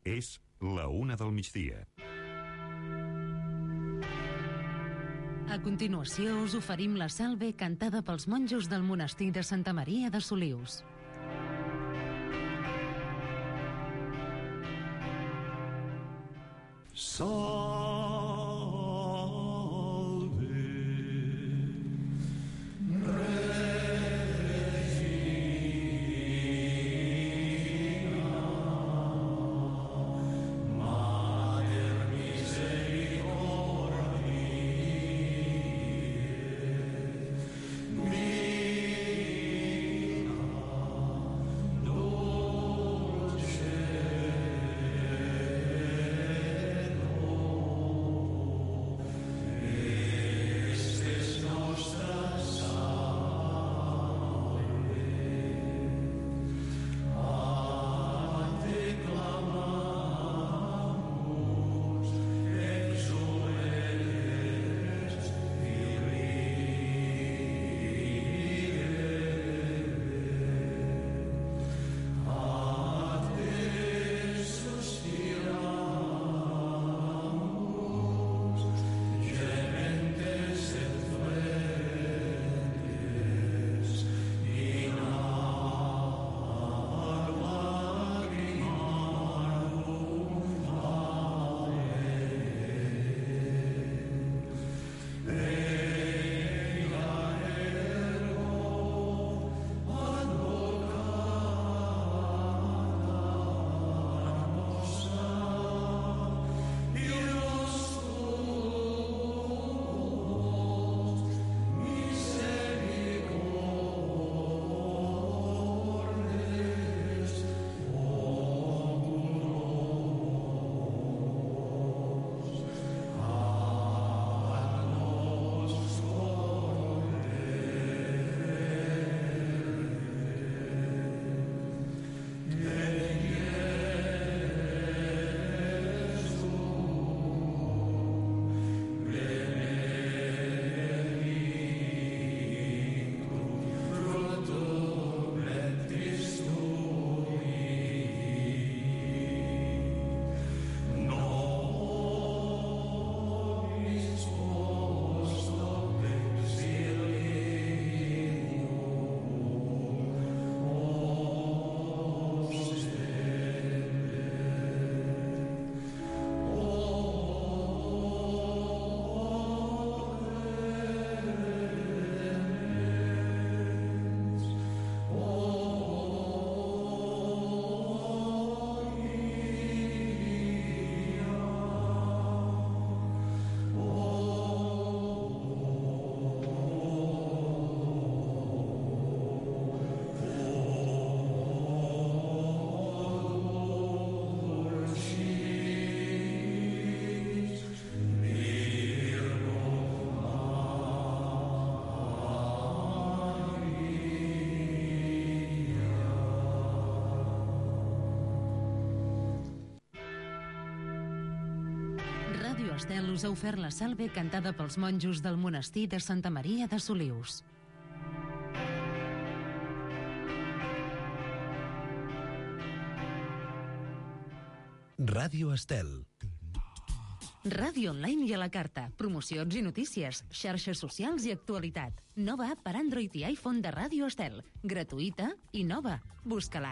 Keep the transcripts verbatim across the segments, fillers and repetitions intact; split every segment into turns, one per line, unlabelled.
És la una del migdia.
A continuació us oferim la salve cantada pels monjos del monestir de Santa Maria de Solius. Us ha ofert la salve cantada pels monjos del monestir de Santa Maria de Solius.
Ràdio Estel.
Ràdio online i a la carta, promocions i notícies, xarxes socials i actualitat. Nova app per Android i iPhone de Ràdio Estel. Gratuïta i nova. Busca-la.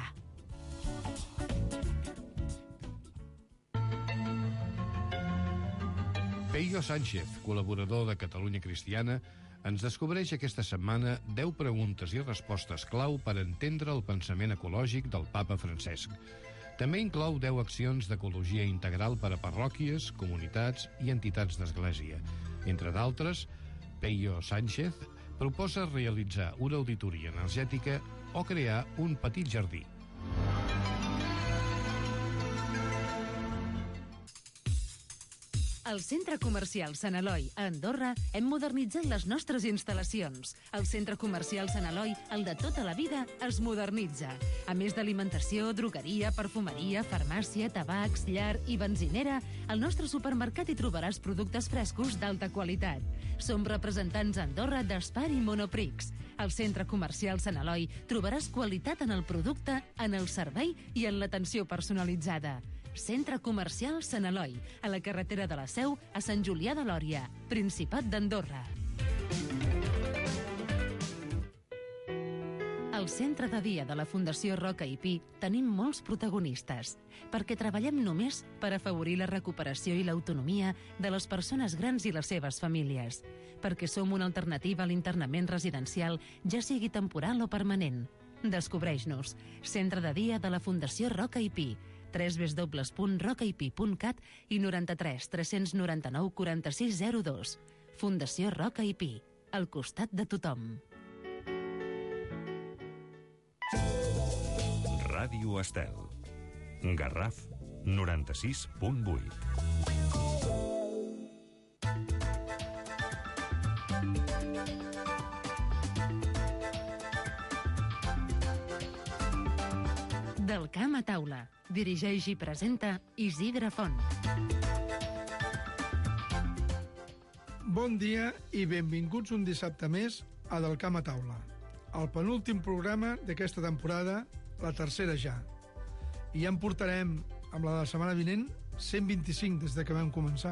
Peio Sánchez, col·laborador de Catalunya Cristiana, ens descobreix aquesta setmana deu preguntes i respostes clau per entendre el pensament ecològic del papa Francesc. També inclou deu accions d'ecologia integral per a parròquies, comunitats i entitats d'església. Entre d'altres, Peio Sánchez proposa realitzar una auditoria energètica o crear un petit jardí.
Al Centre Comercial Sant Eloi, a Andorra, hem modernitzat les nostres instal·lacions. El Centre Comercial Sant Eloi, el de tota la vida, es modernitza. A més d'alimentació, drogueria, perfumeria, farmàcia, tabacs, llar i benzinera, al nostre supermercat hi trobaràs productes frescos d'alta qualitat. Som representants a Andorra d'Espar i Monoprix. Al Centre Comercial Sant Eloi trobaràs qualitat en el producte, en el servei i en l'atenció personalitzada. Centre Comercial Sant Eloi, a la carretera de la Seu, a Sant Julià de Lòria, Principat d'Andorra. Al centre de dia de la Fundació Roca i Pi tenim molts protagonistes, perquè treballem només per afavorir la recuperació i l'autonomia de les persones grans i les seves famílies, perquè som una alternativa a l'internament residencial, ja sigui temporal o permanent. Descobreix-nos. Centre de dia de la Fundació Roca i Pi, w w w punt roca i pi punt cat i noranta-tres tres noranta-nou quaranta-sis zero dos. Fundació Roca i Pi, al costat de tothom.
Ràdio Estel. Garraf noranta-sis punt vuit.
Del camp a taula. Dirigeix i presenta Isidre Font.
Bon dia i benvinguts un dissabte més a Del camp a taula. El penúltim programa d'aquesta temporada, la tercera ja. I ja en portarem, amb la de la setmana vinent, cent vint-i-cinc des de que vam començar.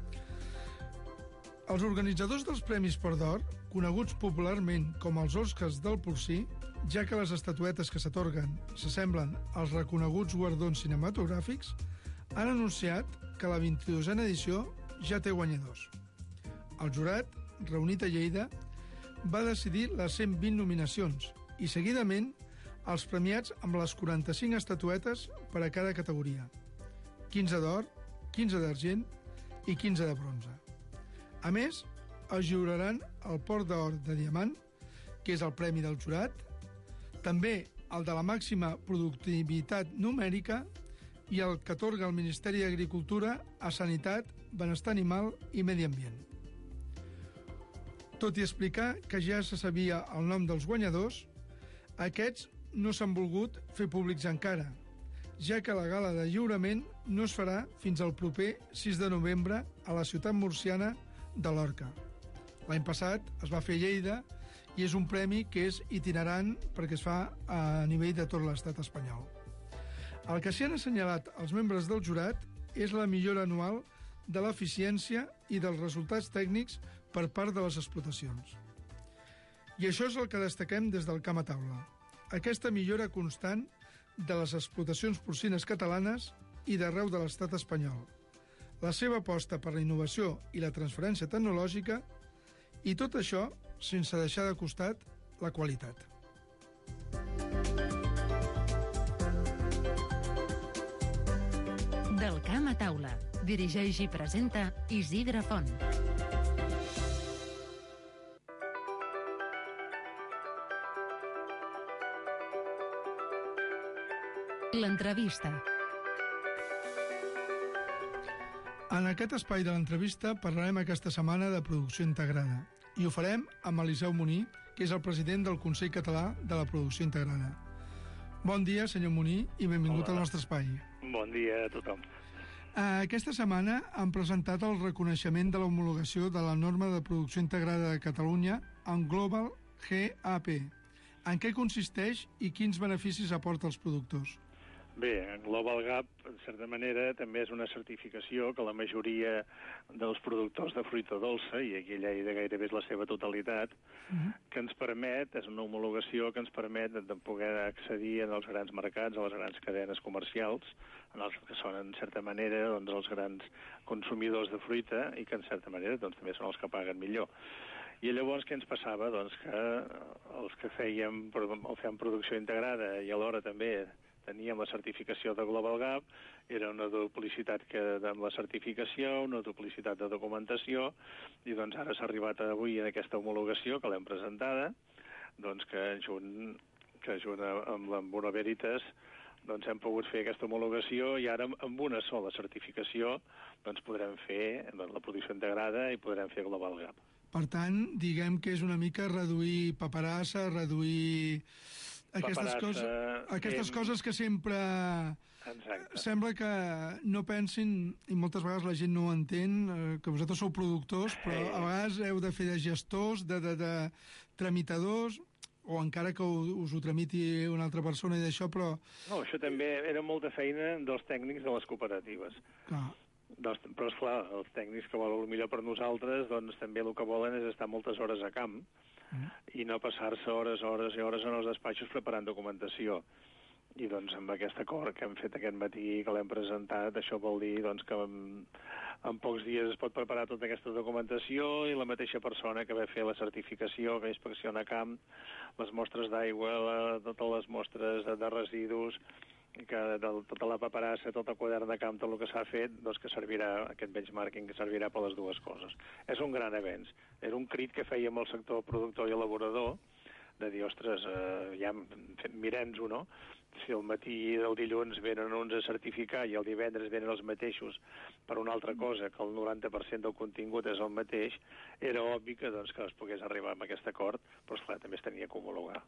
Els organitzadors dels Premis Port d'Or, coneguts popularment com els Oscars del porcí, ja que les estatuetes que s'atorguen s'assemblen als reconeguts guardons cinematogràfics, han anunciat que la vint-i-dosena edició ja té guanyadors. El jurat, reunit a Lleida, va decidir les cent vint nominacions i, seguidament, els premiats amb les quaranta-cinc estatuetes per a cada categoria. quinze d'or, quinze d'argent i quinze de bronze. A més, es lliuraran el Port d'Or de Diamant, que és el premi del jurat, també el de la màxima productivitat numèrica i el que atorga el Ministeri d'Agricultura a Sanitat, Benestar Animal i Medi Ambient. Tot i explicar que ja se sabia el nom dels guanyadors, aquests no s'han volgut fer públics encara, ja que la gala de lliurament no es farà fins al proper sis de novembre a la ciutat murciana de Lorca. L'any passat es va fer a Lleida i és un premi que és itinerant perquè es fa a nivell de tot l'estat espanyol. El que s'hi han assenyalat els membres del jurat és la millora anual de l'eficiència i dels resultats tècnics per part de les explotacions. I això és el que destaquem des del camp a taula. Aquesta millora constant de les explotacions porcines catalanes i d'arreu de l'estat espanyol. La seva aposta per la innovació i la transferència tecnològica i tot això sense deixar de costat la qualitat.
Del camp a taula. Dirigeix i presenta Isidre Font. L'entrevista.
En aquest espai de l'entrevista parlarem aquesta setmana de producció integrada i ho farem amb Eliseu Muní, que és el president del Consell Català de la Producció Integrada. Bon dia, senyor Muní, i benvingut Hola. Al nostre espai.
Bon dia a tothom.
Aquesta setmana han presentat el reconeixement de l'homologació de la norma de producció integrada de Catalunya en Global G A P. En què consisteix i quins beneficis aporta als productors?
Bé, Global G A P, en certa manera, també és una certificació que la majoria dels productors de fruita dolça, i aquí Lleida gairebé és la seva totalitat, uh-huh. que ens permet, és una homologació que ens permet de poder accedir als grans mercats, a les grans cadenes comercials, en els que són, en certa manera, doncs, els grans consumidors de fruita i que, en certa manera, doncs, també són els que paguen millor. I llavors què ens passava? Doncs que els que fèiem, fèiem producció integrada i alhora també teníem la certificació de Global G A P, era una duplicitat que, amb la certificació, una duplicitat de documentació, i doncs ara s'ha arribat avui en aquesta homologació que l'hem presentada, doncs que junt, que junt amb, amb una Veritas doncs hem pogut fer aquesta homologació i ara amb una sola certificació doncs podrem fer la producció integrada i podrem fer Global G A P.
Per tant, diguem que és una mica reduir paperassa, reduir aquestes,
paperassa,
coses, aquestes
ben...
coses que sempre
Exacte.
Sembla que no pensin, i moltes vegades la gent no ho entén, que vosaltres sou productors, però a vegades heu de fer de gestors, de, de, de tramitadors. o encara que us ho tramiti una altra persona i d'això, però...
No, això també era molta feina dels tècnics de les cooperatives.
Clar.
Doncs, però, esclar, els tècnics que volen el millor per nosaltres, doncs també el que volen és estar moltes hores a camp mm. i no passar-se hores, hores i hores en els despatxos preparant documentació. I doncs amb aquest acord que hem fet aquest matí, que l'hem presentat, això vol dir doncs, que en, en pocs dies es pot preparar tota aquesta documentació i la mateixa persona que va fer la certificació, que inspecciona a camp, les mostres d'aigua, la, totes les mostres de, de residus, que de, tota la paperassa, tot el quadern de camp, tot el que s'ha fet, doncs que servirà, aquest benchmarking, que servirà per les dues coses. És un gran avenç. Era un crit que fèiem el sector productor i elaborador, de dir, ostres, eh, ja mirem-nos-ho, no? Si el matí del dilluns venen uns a certificar i el divendres venen els mateixos per una altra cosa, que el noranta per cent del contingut és el mateix, era obvi que, doncs, que es pogués arribar amb aquest acord, però esclar, també es tenia que homologar.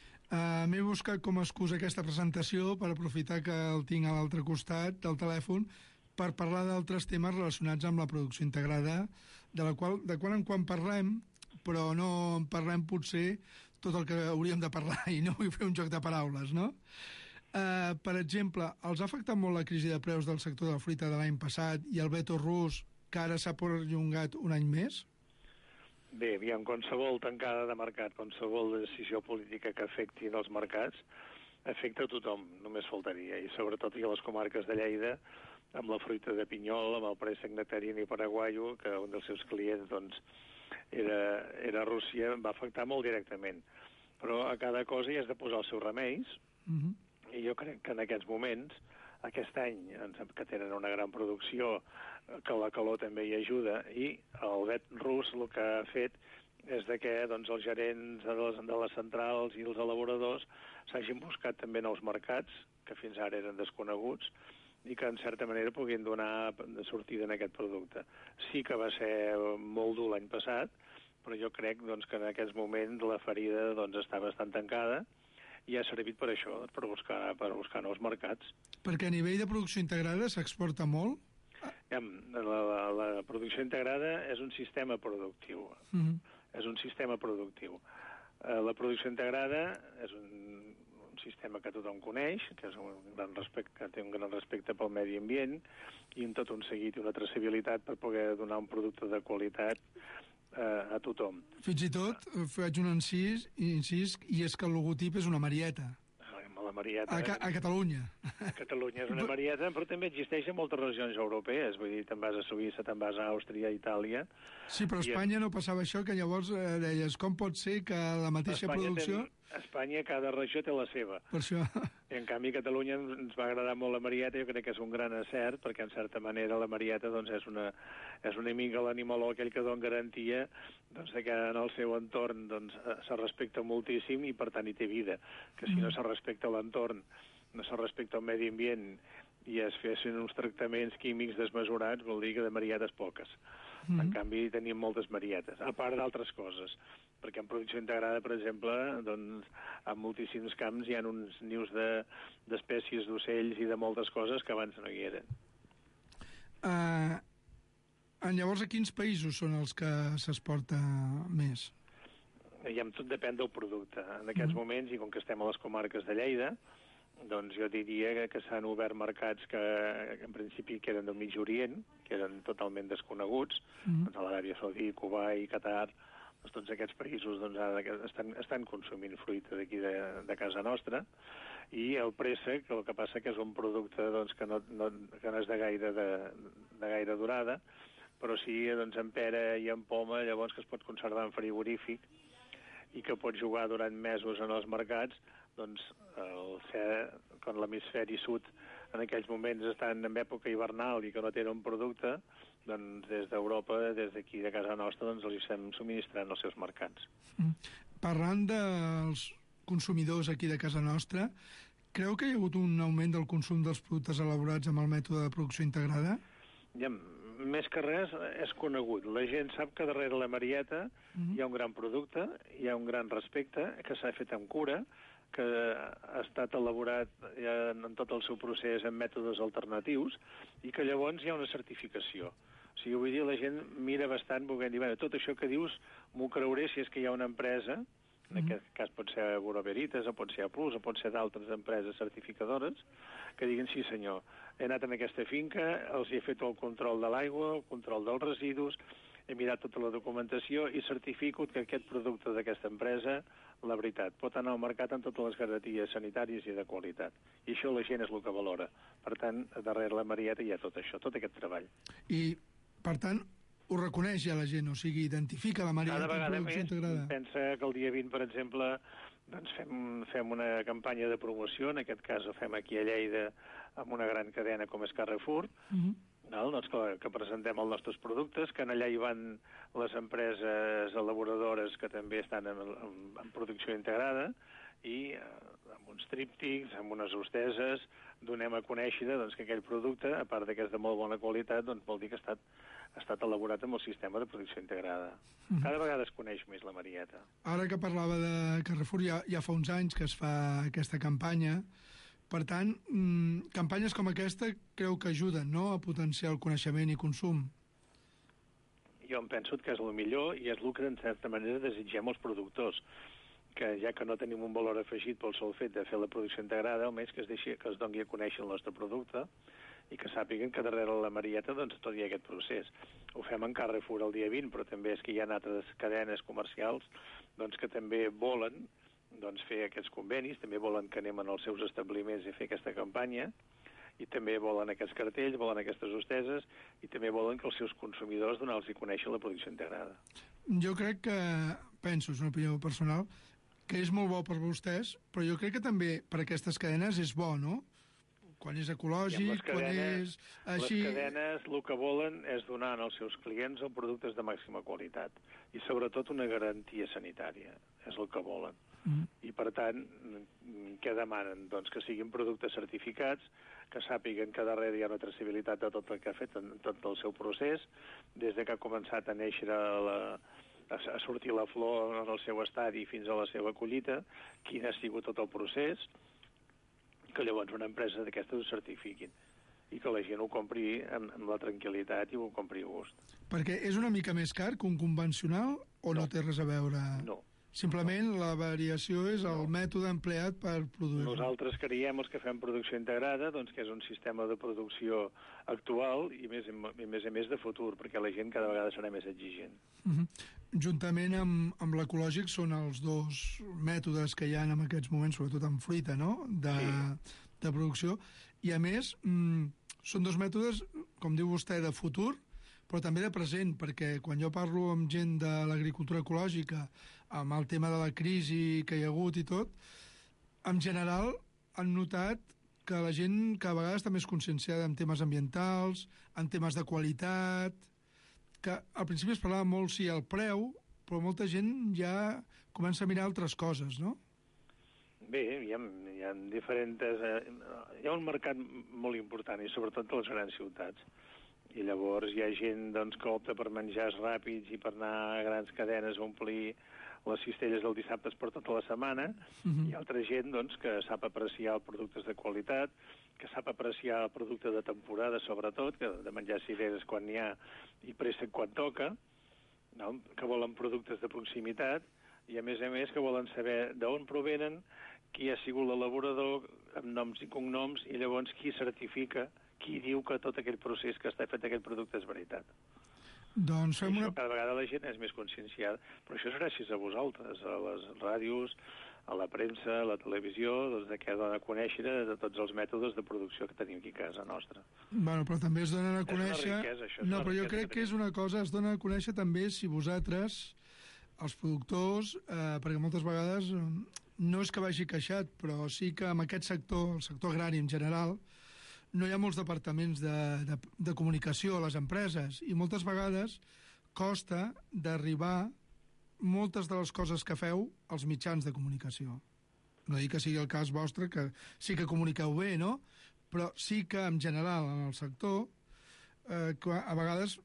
Uh, M'he buscat com a excusa aquesta presentació per aprofitar que el tinc a l'altre costat del telèfon per parlar d'altres temes relacionats amb la producció integrada, de la qual de quan en quan parlem, però no en parlem potser tot el que hauríem de parlar i no vull fer un joc de paraules, no? Uh, per exemple, els ha afectat molt la crisi de preus del sector de la fruita de l'any passat i el veto rus, que ara s'ha perllongat un any més?
Bé, aviam, qualsevol tancada de mercat, qualsevol decisió política que afecti els mercats, afecta a tothom, només faltaria, i sobretot i a les comarques de Lleida, amb la fruita de pinyol, amb el préssec nectarini paraguaio, que un dels seus clients doncs, era, era Rússia, va afectar molt directament. Però a cada cosa hi has de posar els seus remeis, mm-hmm. i jo crec que en aquests moments, aquest any, que tenen una gran producció, que la calor també hi ajuda, i el vet rus el que ha fet és de que doncs, els gerents de les, de les centrals i els elaboradors s'hagin buscat també nous mercats, que fins ara eren desconeguts, i que en certa manera puguin donar sortida en aquest producte. Sí que va ser molt dur l'any passat, però jo crec doncs, que en aquests moments la ferida doncs, està bastant tancada, i ha servit per això, per buscar, per buscar nous mercats.
Perquè a nivell de producció integrada s'exporta molt?
Ja, la, la, la producció integrada és un sistema productiu. Mm-hmm. És un sistema productiu. Eh, la producció integrada és un, un sistema que tothom coneix, que, és un gran respecte, que té un gran respecte pel medi ambient, i en tot un seguit i una traçabilitat per poder donar un producte de qualitat a tothom.
Fins i tot faig un incís, incís i és que el logotip és una marieta.
La marieta...
A, a Catalunya.
A Catalunya és una marieta, però també existeix en moltes regions europees. Vull dir, te'n vas a Suïssa, te'n vas a Àustria, a Itàlia...
Sí, però a Espanya no passava això, que llavors eh, deies, com pot ser que la mateixa
Espanya
producció...
Ten... A Espanya cada regió té la seva.
Per això...
I en canvi a Catalunya ens va agradar molt la marieta, jo crec que és un gran acert, perquè en certa manera la marieta doncs, és, una, és una mica l'animaló aquell que dona garantia doncs, que en el seu entorn doncs, se respecta moltíssim i per tant hi té vida. Que si no se respecta l'entorn, no se respecta el medi ambient i es fessin uns tractaments químics desmesurats, vol dir que de marietes poques. Mm-hmm. En canvi, tenim moltes marietes, a part d'altres coses, perquè en producció integrada, per exemple, doncs, en moltíssims camps hi ha uns nius d'espècies de, d'ocells i de moltes coses que abans no hi eren.
Uh, llavors, a quins països són els que s'exporta més?
I tot depèn del producte. En aquests mm-hmm. moments, i com que estem a les comarques de Lleida, doncs jo diria que s'han obert mercats que, que en principi que eren del Mig Orient, que eren totalment desconeguts, mm-hmm. doncs a l'Aràbia Saudita, Kuwait, Qatar, doncs tots aquests països doncs, ara estan, estan consumint fruita d'aquí de, de casa nostra, i el préssec, el que passa que és un producte doncs, que, no, no, que no és de gaire, de, de gaire durada, però sí doncs, en pera i en poma, llavors que es pot conservar en frigorífic i que pot jugar durant mesos en els mercats, doncs el ser, quan l'hemisferi sud en aquells moments estan en època hivernal i que no tenen un producte, doncs des d'Europa, des d'aquí de casa nostra, doncs els estem subministrant els seus mercats.
Mm. Parlant dels consumidors aquí de casa nostra, creu que hi ha hagut un augment del consum dels productes elaborats amb el mètode de producció integrada?
Ja, més que res és conegut. La gent sap que darrere la marieta mm-hmm. hi ha un gran producte, hi ha un gran respecte, que s'ha fet amb cura, que ha estat elaborat en tot el seu procés en mètodes alternatius i que llavors hi ha una certificació. O sigui, vull dir, la gent mira bastant volent dir, bueno, tot això que dius m'ho creuré si és que hi ha una empresa en mm. aquest cas pot ser Bureau Veritas, o pot ser A Plus, o pot ser d'altres empreses certificadores, que diguin, sí senyor, he anat en aquesta finca, els he fet el control de l'aigua, el control dels residus, he mirat tota la documentació i certifico que aquest producte d'aquesta empresa, la veritat, pot anar al mercat amb totes les garanties sanitàries i de qualitat. I això la gent és el que valora. Per tant, darrere la Marieta hi ha tot això, tot aquest treball.
I, per tant, ho reconeix ja la gent, o sigui, identifica la Marieta
en producció
integrada.
Pensa que el dia vint, per exemple, doncs fem, fem una campanya de promoció, en aquest cas ho fem aquí a Lleida amb una gran cadena com és Carrefour, uh-huh. no? doncs que, que presentem els nostres productes, que allà hi van les empreses elaboradores que també estan en, en, en producció integrada, i eh, amb uns tríptics, amb unes hosteses, donem a conèixer doncs, que aquell producte, a part que és de molt bona qualitat, doncs vol dir que ha estat, ha estat elaborat amb el sistema de producció integrada. Mm. Cada vegada es coneix més la Marieta.
Ara que parlava de Carrefour, ja, ja fa uns anys que es fa aquesta campanya. Per tant, mmm, campanyes com aquesta creu que ajuden, no?, a potenciar el coneixement i consum.
Jo em penso que és el millor i és el que, en certa manera, desitgem els productors, que ja que no tenim un valor afegit pel sol fet de fer la producció integrada, almenys que es, deixi, que es doni a conèixer el nostre producte i que sàpiguen que darrere la Marieta doncs, tot hi ha aquest procés. Ho fem en Carrefour el dia vint, però també és que hi ha altres cadenes comercials doncs, que també volen doncs, fer aquests convenis, també volen que anem als seus establiments a fer aquesta campanya, i també volen aquests cartells, volen aquestes hosteses, i també volen que els seus consumidors donar-los a conèixer la producció integrada.
Jo crec que, penso, és una opinió personal, que és molt bo per vostès, però jo crec que també per aquestes cadenes és bo, no? Quan és ecològic,
cadenes,
quan és així...
Les cadenes el que volen és donar als seus clients els productes de màxima qualitat i sobretot una garantia sanitària, és el que volen. Mm. I per tant, què demanen? Doncs que siguin productes certificats, que sàpiguen que darrere hi ha una traçabilitat de tot el que ha fet en tot el seu procés, des de que ha començat a néixer la, a sortir la flor en el seu estadi fins a la seva collita, quin ha sigut tot el procés, que llavors una empresa d'aquestes ho certifiquin i que la gent ho compri amb, amb la tranquil·litat i ho compri a gust.
Perquè és una mica més car que un convencional o no, no té res a veure?
No.
Simplement no. La variació és el no. mètode empleat per produir.
Nosaltres creiem, els que fem producció integrada, doncs que és un sistema de producció actual i més, i més a més de futur, perquè la gent cada vegada serà més exigent.
Uh-huh. Juntament amb, amb l'ecològic són els dos mètodes que hi ha en aquests moments, sobretot amb fruita, no?, de, sí. de producció. I a més, mmm, són dos mètodes, com diu vostè, de futur, però també de present, perquè quan jo parlo amb gent de l'agricultura ecològica, amb el tema de la crisi que hi ha hagut i tot, en general han notat que la gent cada vegada està més conscienciada en temes ambientals, en temes de qualitat, que al principi es parlava molt, sí, el preu, però molta gent ja comença a mirar altres coses, no?
Bé, hi ha, hi ha diferents... Eh, hi ha un mercat molt important, i sobretot a les grans ciutats. I llavors hi ha gent doncs, que opta per menjars ràpids i per anar a grans cadenes a omplir les cistelles del dissabte per tota la setmana, uh-huh. i altra gent doncs, que sap apreciar els productes de qualitat, que sap apreciar el producte de temporada, sobretot, que de menjar cireres quan n'hi ha i préssec quan toca, no? Que volen productes de proximitat, i a més a més que volen saber d'on provenen, qui ha sigut l'elaborador, amb noms i cognoms, i llavors qui certifica, qui diu que tot aquell procés que està fet aquell producte és veritat.
Doncs fem una...
Cada vegada la gent és més conscienciada, però això és gràcies a vosaltres, a les ràdios, a la premsa, a la televisió, doncs de què dona a conèixer de tots els mètodes de producció que tenim aquí a casa nostra.
Bueno, però també es donen a conèixer...
És una riquesa, això. És
no, però jo crec que, que és una cosa, es dona a conèixer també si vosaltres, els productors, eh, perquè moltes vegades no és que vagi queixat, però sí que en aquest sector, el sector agrari en general, no hi ha molts departaments de, de, de comunicació a les empreses i moltes vegades costa d'arribar moltes de les coses que feu als mitjans de comunicació. No dic que sigui el cas vostre, que sí que comuniqueu bé, no? Però sí que, en general, en el sector, eh, que a vegades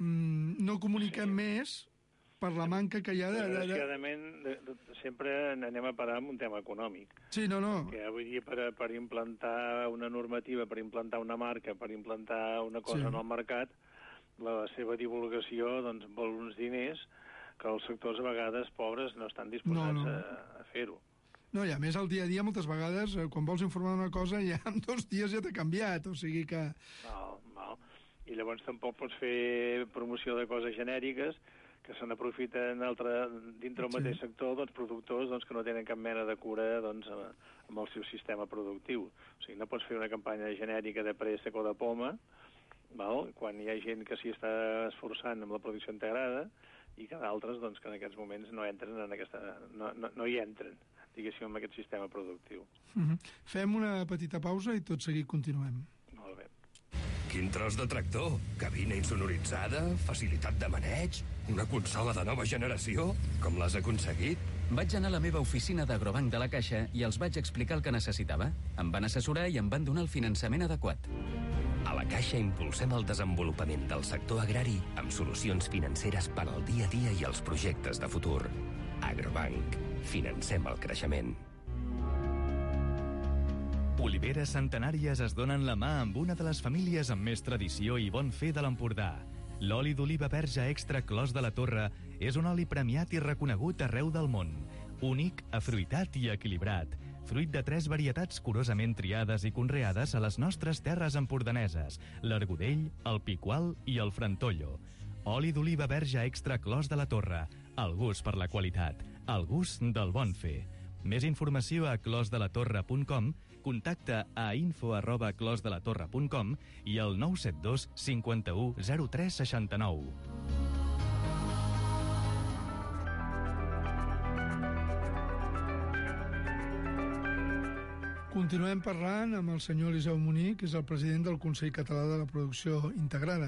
mm, no comuniquem sí. més per la manca que hi ha de... de, de...
Desgraciadament, de, de, sempre anem a parar amb un tema econòmic.
Sí, no, no.
Que vull dir, per, per implantar una normativa, per implantar una marca, per implantar una cosa sí. en el mercat, la seva divulgació doncs, vol uns diners que els sectors a vegades pobres no estan disposats no, no. a, a fer-ho.
No, i a més, al dia a dia, moltes vegades, quan vols informar d'una cosa, ja en dos dies ja t'ha canviat, o sigui que...
Val, val. I llavors tampoc pots fer promoció de coses genèriques que se n'aprofiten altre, dintre el mateix sí. sector, doncs, productors doncs, que no tenen cap mena de cura doncs, amb el seu sistema productiu. O sigui, no pots fer una campanya genèrica de préssec o de poma, val? Quan hi ha gent que s'hi està esforçant amb la producció integrada i que d'altres doncs, que en aquests moments no entren en aquesta, no, no, no hi entren, diguéssim, en aquest sistema productiu.
Uh-huh. Fem una petita pausa i tot seguit continuem.
Molt bé.
Quin tros de tractor, cabina insonoritzada, facilitat de maneig, una consola de nova generació, com l'has aconseguit?
Vaig anar a la meva oficina d'Agrobanc de la Caixa i els vaig explicar el que necessitava. Em van assessorar i em van donar el finançament adequat.
A la Caixa impulsem el desenvolupament del sector agrari amb solucions financeres per al dia a dia i els projectes de futur. Agrobanc. Financem el creixement.
Oliveres centenàries es donen la mà amb una de les famílies amb més tradició i bon fer de l'Empordà. L'oli d'oliva verge extra Clos de la Torre és un oli premiat i reconegut arreu del món. Únic, afruitat i equilibrat. Fruit de tres varietats curosament triades i conreades a les nostres terres empordaneses, l'Argudell, el Picual i el Frantollo. Oli d'oliva verge extra Clos de la Torre. El gust per la qualitat. El gust del bon fer. Més informació a clos de la torre punt com, contacta a info arroba clos de la torre punt com i al nou set dos cinquanta-u zero tres seixanta-nou.
Continuem parlant amb el senyor Eliseu Munic, que és el president del Consell Català de la Producció Integrada.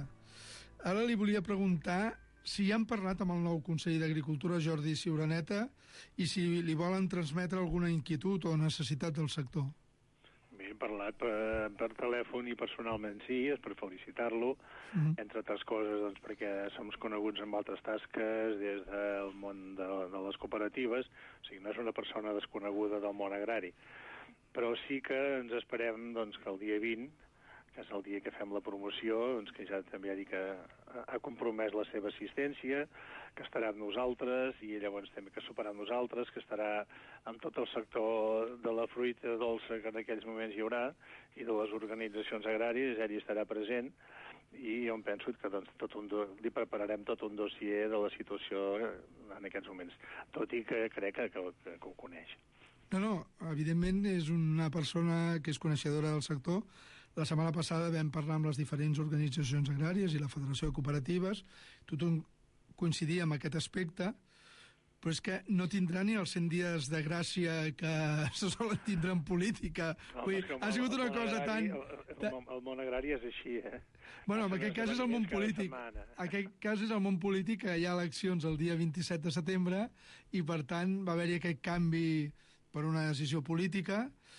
Ara li volia preguntar si han parlat amb el nou conseller d'Agricultura, Jordi Ciuraneta, i si li volen transmetre alguna inquietud o necessitat del sector.
Bé, he parlat per, per telèfon i personalment sí, és per felicitar-lo, mm-hmm. entre altres coses doncs, perquè som coneguts amb altres tasques des del món de, de les cooperatives, o sigui, no és una persona desconeguda del món agrari. Però sí que ens esperem doncs, que el dia vint, que és el dia que fem la promoció, doncs, que ja també ha dit que ha compromès la seva assistència, que estarà amb nosaltres, i llavors també que superarà amb nosaltres, que estarà amb tot el sector de la fruita dolça que en aquells moments hi haurà, i de les organitzacions agràries, ell hi estarà present, i jo em penso que doncs, tot un do... li prepararem tot un dossier de la situació en aquests moments, tot i que crec que, que, que ho coneix.
No, no, evidentment és una persona que és coneixedora del sector. La setmana passada vam parlar amb les diferents organitzacions agràries i la Federació de Cooperatives. Tothom coincidia amb aquest aspecte, però és que no tindrà ni els cent dies de gràcia que se solen tindre en política.
No,
Vull dir, ha sigut una cosa
agrari,
tan...
El, el, el món agrari és així, eh?
Bueno, en aquest cas és el món polític. En aquest cas és el món polític, que hi ha eleccions el dia vint-i-set de setembre, i per tant va haver-hi aquest canvi per una decisió política,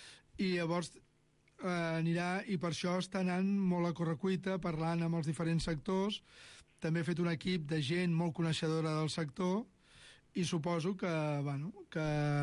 i llavors eh, anirà, i per això està anant molt a correcuita, parlant amb els diferents sectors. També ha fet un equip de gent molt coneixedora del sector, i suposo que, bueno, que,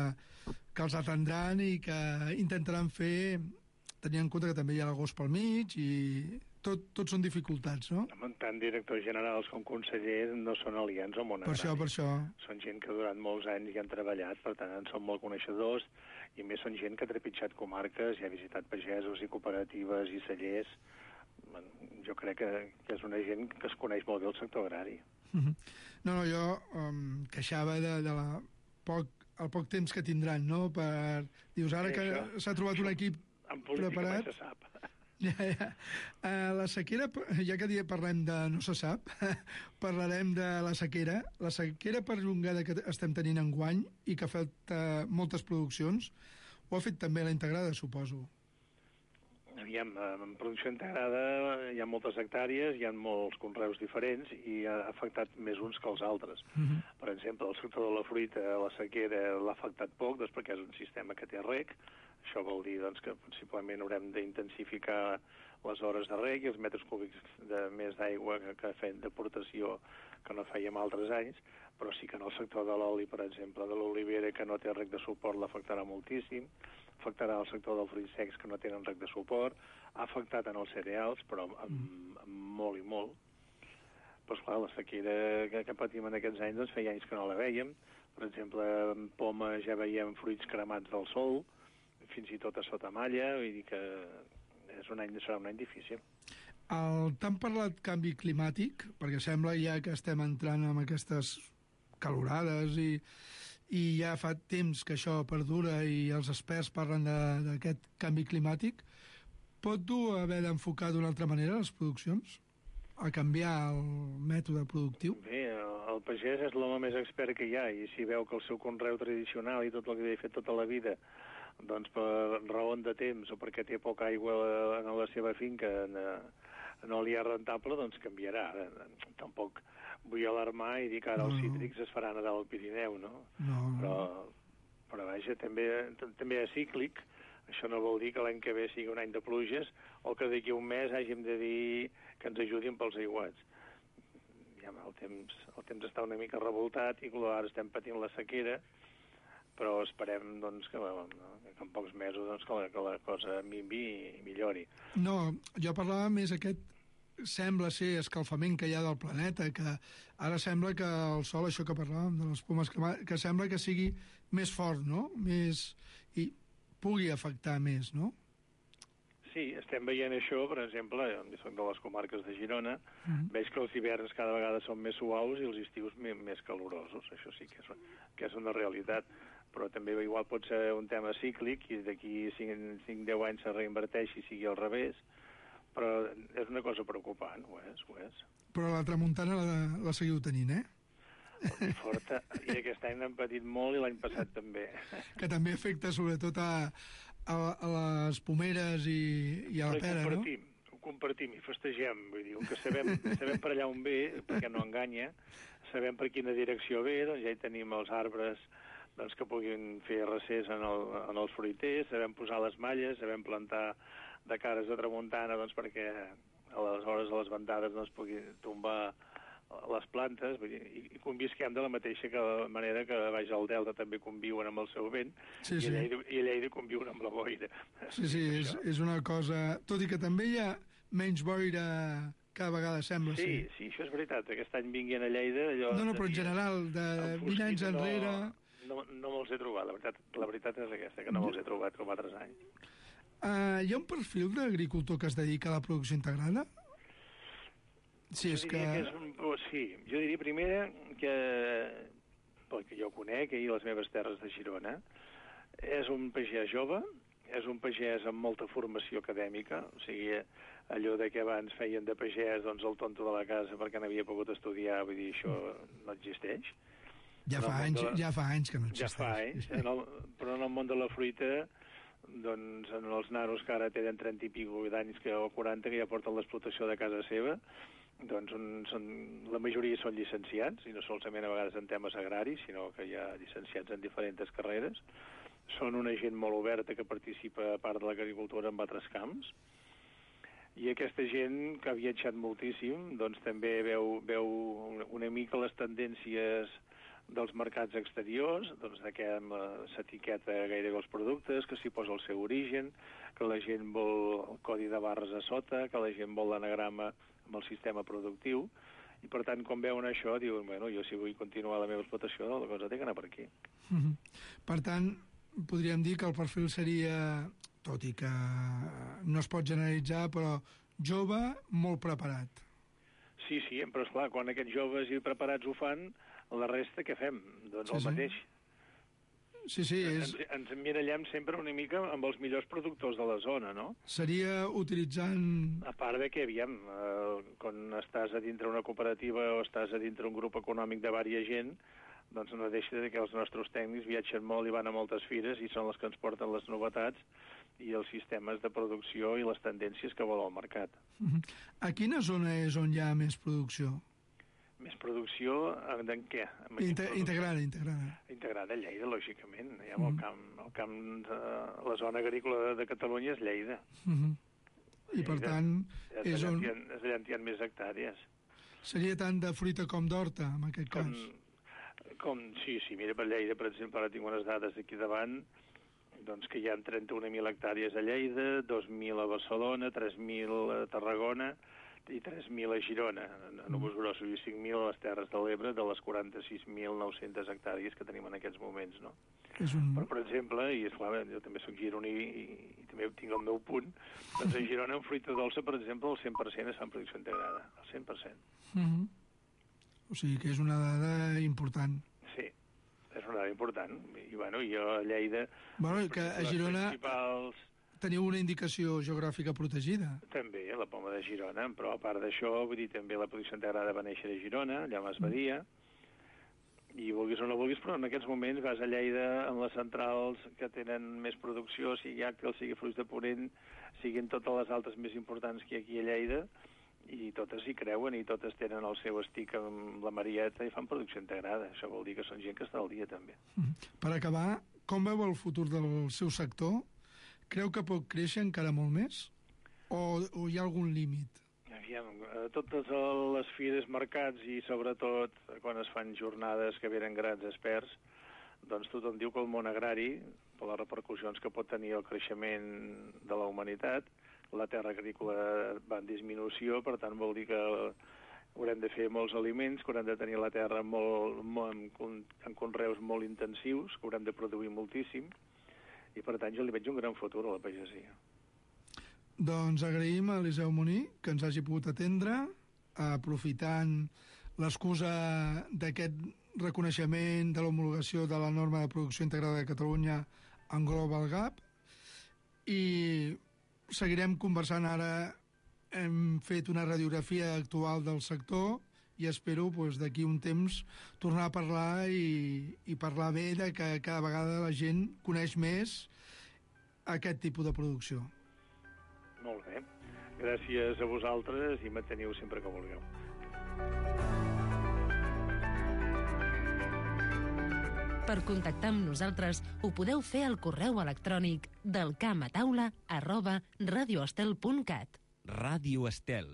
que els atendran i que intentaran fer, tenint en compte que també hi ha l'agost pel mig, i tot, tot són dificultats, no?
Tant directors generals com consellers no són aliens al món agrari.
Per això, per això.
Són gent que durant molts anys hi han treballat, per tant en són molt coneixedors, i a més són gent que ha trepitjat comarques i ha visitat pagesos i cooperatives i cellers. Jo crec que, que és una gent que es coneix molt bé el sector agrari.
Mm-hmm. No, no, jo um, queixava de, de la poc, el poc temps que tindran, no? Per... Dius, ara que s'ha trobat un equip preparat...
En política mai se sap.
Ja, ja. Uh, la sequera, ja que parlem de no se sap, parlarem de la sequera. La sequera perllongada que estem tenint enguany i que ha fet uh, moltes produccions, ho ha fet també la integrada, suposo.
Aviam, en producció integrada hi ha moltes hectàrees, hi ha molts conreus diferents i ha afectat més uns que els altres. Uh-huh. Per exemple, el sector de la fruita, la sequera l'ha afectat poc, doncs perquè és un sistema que té reg. Això vol dir doncs, que possiblement haurem d'intensificar les hores de reg i els metres cúbics de més d'aigua que, que fem d'aportació que no fèiem altres anys, però sí que en el sector de l'oli, per exemple, de l'olivera, que no té reg de suport, l'afectarà moltíssim, afectarà el sector dels fruits secs que no tenen reg de suport, ha afectat en els cereals, però amb, amb molt i molt. Però, esclar, la sequera que, que patim en aquests anys, doncs feia anys que no la vèiem. Per exemple, en poma ja veiem fruits cremats del sol, fins i tot a sota malla, vull dir que és un any, serà un any difícil.
El tan parlat canvi climàtic, perquè sembla ja que estem entrant en aquestes calorades i, i ja fa temps que això perdura i els experts parlen d'aquest canvi climàtic, pot dur a haver d'enfocar d'una altra manera les produccions? A canviar el mètode productiu?
Bé, el pagès és l'home més expert que hi ha, i si veu que el seu conreu tradicional i tot el que havia fet tota la vida, doncs per raó de temps o perquè té poca aigua en la seva finca no li és rentable, doncs canviarà. Tampoc vull alarmar i dir que ara els cítrics es faran a dalt al Pirineu, no?
No, no.
Però, però vaja, també, també és cíclic. Això no vol dir que l'any que ve sigui un any de pluges o que d'aquí un mes hàgim de dir que ens ajudin pels aiguats. Ja, el temps, el temps està una mica revoltat i ara estem patint la sequera, però esperem doncs, que, que en pocs mesos doncs, que, la, que la cosa minvi i millori.
No, jo parlava més aquest sembla ser escalfament que hi ha del planeta, que ara sembla que el sol, això que parlàvem de les pomes cremades, que sembla que sigui més fort, no? Més, i pugui afectar més, no?
Sí, estem veient això, per exemple, jo soc de les comarques de Girona, mm-hmm. veig que els hiverns cada vegada són més suaus i els estius més calorosos, això sí que és, que és una realitat, però també igual pot ser un tema cíclic i d'aquí cinc a deu anys se reinverteixi i sigui al revés, però és una cosa preocupant, ho és, ho és.
Però la tramuntana la, la seguiu tenint, eh?
Forta, i aquest any n'han patit molt i l'any passat també.
Que també afecta sobretot a, a, a les pomeres i, i a la pera, no?
Ho compartim i festegem, vull dir, que sabem, sabem per allà on ve, perquè no enganya, sabem per quina direcció ve, doncs ja hi tenim els arbres doncs, que puguin fer recés en, el, en els fruiters, sabem posar les malles, sabem plantar de cares de tramuntana doncs, perquè a les hores de les ventades no es pugui tombar les plantes, vull dir, i convisquem de la mateixa que la manera que baix al Delta també conviuen amb el seu vent, sí, sí. I, a Lleida, i a Lleida conviuen amb la boira.
Sí, sí, és, és una cosa... Tot i que també hi ha menys boira cada vegada, sembla.
Sí, sí, sí, això és veritat. Aquest any vinguin a Lleida... Allò
no, no, però en general, de vint anys enrere...
No, no, no me'ls he trobat, la veritat, la veritat és aquesta, que no me'ls he trobat com altres anys.
Uh, hi ha un perfil d'agricultor que es dedica a la producció integrada? Sí,
jo
és que...
que és un... Sí, jo diria primer que, pel que jo conec, i les meves terres de Girona, és un pagès jove, és un pagès amb molta formació acadèmica, o sigui, allò de que abans feien de pagès doncs, el tonto de la casa perquè no havia pogut estudiar, vull dir, això no existeix.
Ja fa, anys, la... ja fa anys que no existeix.
Ja fa anys, en el... però en el món de la fruita, doncs en els nanos que ara tenen trenta i pico d'anys que, o quaranta que ja porten l'explotació de casa seva, doncs un, són, la majoria són llicenciats, i no solament a vegades en temes agraris, sinó que hi ha llicenciats en diferents carreres. Són una gent molt oberta que participa a part de l'agricultura en altres camps, i aquesta gent que ha viatjat moltíssim doncs també veu, veu una mica les tendències dels mercats exteriors, doncs de què s'etiqueta gairebé els productes, que s'hi posa el seu origen, que la gent vol el codi de barres a sota, que la gent vol l'anagrama amb el sistema productiu, i per tant, quan veuen això, diuen, bueno, jo si vull continuar la meva explotació, la cosa té que anar per aquí.
Mm-hmm. Per tant, podríem dir que el perfil seria, tot i que no es pot generalitzar, però jove, molt preparat.
Sí, sí, però esclar, quan aquests joves i preparats ho fan, la resta què fem? Doncs sí, el mateix.
Sí, sí, és...
Ens, ens emmirallem sempre una mica amb els millors productors de la zona, no?
Seria utilitzant...
A part de que, aviam, eh, quan estàs a dintre una cooperativa o estàs a dintre un grup econòmic de vària gent, doncs no deixa de que els nostres tècnics viatgen molt i van a moltes fires i són els que ens porten les novetats i els sistemes de producció i les tendències que vol el mercat.
A quina zona és on hi ha més producció?
Més producció en què?
Inter integrada, integrada.
Integrada a Lleida, lògicament. Ja, mm. el camp, el camp de la zona agrícola de, de Catalunya és Lleida.
Mm -hmm. I Lleida, per tant...
És, és, on... ha, és allà on hi ha més hectàrees.
Seria tant de fruita com d'horta, en aquest
com,
cas?
Com, sí, sí, mira, per Lleida, per exemple, ara tinc unes dades aquí davant, doncs que hi ha trenta-un mil hectàrees a Lleida, dos mil a Barcelona, tres mil a Tarragona, i tres mil a Girona, a núvols grossos, i cinc mil a les Terres de l'Ebre, de les quaranta-sis mil nou-centes hectàrees que tenim en aquests moments, no?
És un...
Però, per exemple, i esclar, jo també soc gironí i, i també tinc el meu punt, doncs a Girona en fruita dolça, per exemple, el cent per cent es fa en producció integrada, el cent per cent.
Uh-huh. O sigui que és una dada important.
Sí, és una dada important. I, bueno, jo a Lleida...
Bueno, que a Girona
principals...
teniu una indicació geogràfica protegida.
També, la Poma de Girona, però a part d'això, vull dir, també la producció integrada va néixer a Girona, allà a Mas Badia, i vulguis o no vulguis, però en aquests moments vas a Lleida en les centrals que tenen més producció, sigui Àctel, sigui Fruits de Ponent, siguin totes les altres més importants que hi ha aquí a Lleida, i totes hi creuen i totes tenen el seu estic amb la Marieta i fan producció integrada. Això vol dir que són gent que està al dia, també.
Per acabar, com veu el futur del seu sector? Creu que pot créixer encara molt més? O, o hi ha algun límit?
Aviam, a totes les fires, mercats i sobretot quan es fan jornades que venen grans experts, doncs tothom diu que el món agrari, per les repercussions que pot tenir el creixement de la humanitat, la terra agrícola va en disminució, per tant vol dir que haurem de fer molts aliments, que haurem de tenir la terra molt, molt, en conreus molt intensius, que haurem de produir moltíssim, i per tant jo li veig un gran futur a la pagesia.
Doncs agraïm a Eliseu Moní que ens hagi pogut atendre, aprofitant l'excusa d'aquest reconeixement de l'homologació de la norma de producció integrada de Catalunya en Global Gap, i seguirem conversant ara. Hem fet una radiografia actual del sector i espero doncs, d'aquí un temps tornar a parlar i, i parlar bé de que cada vegada la gent coneix més aquest tipus de producció.
Molt bé. Gràcies a vosaltres i m'ateniu sempre que vulgueu.
Per contactar amb nosaltres ho podeu fer al correu electrònic del camp a taula arroba radioestel punt cat.
Ràdio Estel.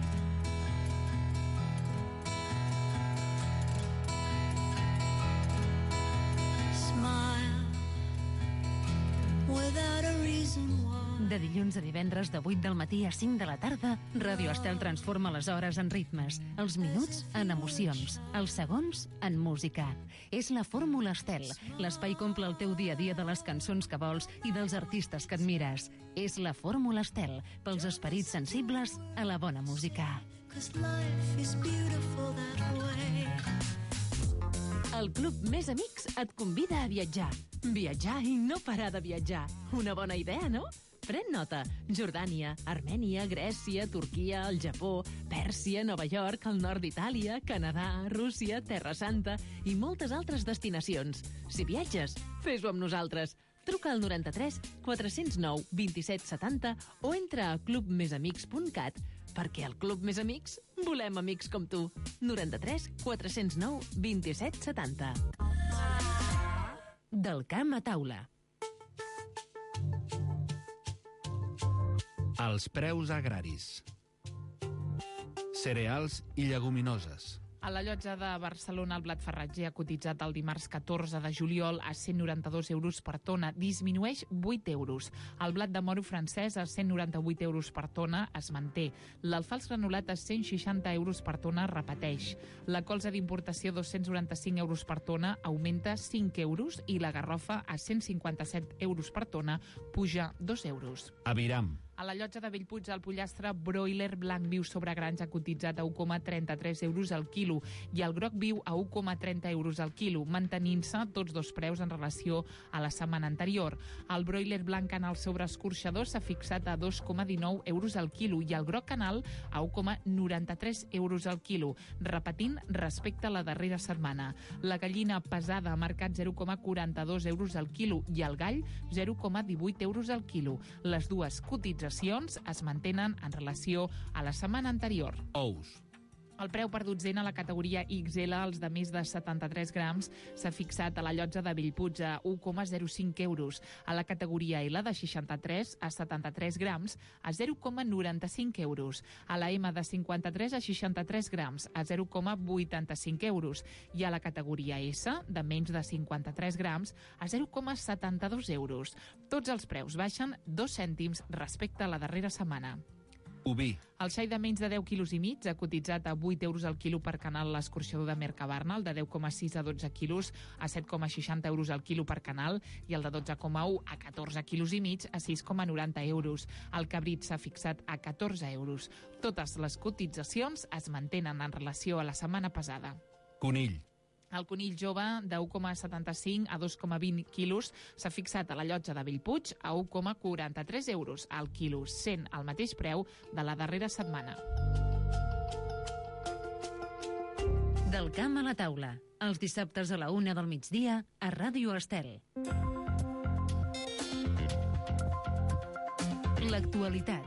De dilluns a divendres de vuit del matí a cinc de la tarda, Radio Estel transforma les hores en ritmes, els minuts en emocions, els segons en música. És la Fórmula Estel, l'espai que omple el teu dia a dia de les cançons que vols i dels artistes que admires. És la Fórmula Estel, pels esperits sensibles a la bona música. El Club Més Amics et convida a viatjar. Viatjar i no parar de viatjar. Una bona idea, no? Pren nota. Jordània, Armènia, Grècia, Turquia, el Japó, Pèrsia, Nova York, el nord d'Itàlia, Canadà, Rússia, Terra Santa i moltes altres destinacions. Si viatges, fes-ho amb nosaltres. Truca al noranta-tres quatre cents nou vint-i-set setanta o entra a club més amics punt cat, perquè al Club Més Amics volem amics com tu. noranta-tres quatre cents nou vint-i-set setanta. Del camp a taula.
Els preus agraris. Cereals i lleguminoses.
A la llotja de Barcelona, el blat farratger ha cotitzat el dimarts catorze de juliol a cent noranta-dos euros per tona, disminueix vuit euros. El blat de moro francès a cent noranta-vuit euros per tona es manté. L'alfals granulat a cent seixanta euros per tona repeteix. La colza d'importació dos-cents noranta-cinc euros per tona augmenta cinc euros i la garrofa a cent cinquanta-set euros per tona puja dos euros.
Aviram.
A la llotja de Bellpuig, el pollastre broiler blanc viu sobre grans ha cotitzat a un coma trenta-tres euros al quilo i el groc viu a un coma trenta euros al quilo, mantenint-se tots dos preus en relació a la setmana anterior. El broiler blanc canal sobre escorxador s'ha fixat a dos coma dinou euros al quilo i el groc canal a un coma noranta-tres euros al quilo, repetint respecte a la darrera setmana. La gallina pesada ha marcat zero coma quaranta-dos euros al quilo i el gall zero coma divuit euros al quilo. Les dues cotitzacions es mantenen en relació a la setmana anterior.
Ous.
El preu per dotzena a la categoria X L, els de més de setanta-tres grams, s'ha fixat a la llotja de Bellpuig a un coma zero cinc euros. A la categoria L de seixanta-tres a setanta-tres grams a zero coma noranta-cinc euros. A la M de cinquanta-tres a seixanta-tres grams a zero coma vuitanta-cinc euros. I a la categoria S de menys de cinquanta-tres grams a zero coma setanta-dos euros. Tots els preus baixen dos cèntims respecte a la darrera setmana.
Oví.
El xai de menys de deu quilos i mig ha cotitzat a vuit euros al quilo per canal l'escorxador de Mercabarna, el de deu coma sis a dotze quilos a set coma seixanta euros al quilo per canal i el de dotze coma u a catorze quilos i mig a sis coma noranta euros. El cabrit s'ha fixat a catorze euros. Totes les cotitzacions es mantenen en relació a la setmana passada.
Conill.
El conill jove de u coma setanta-cinc a dos coma vint quilos s'ha fixat a la llotja de Bellpuig a u coma quaranta-tres euros al quilo, sent el mateix preu de la darrera setmana.
Del camp a la taula, els dissabtes a la una del migdia a Ràdio Estel. L'actualitat.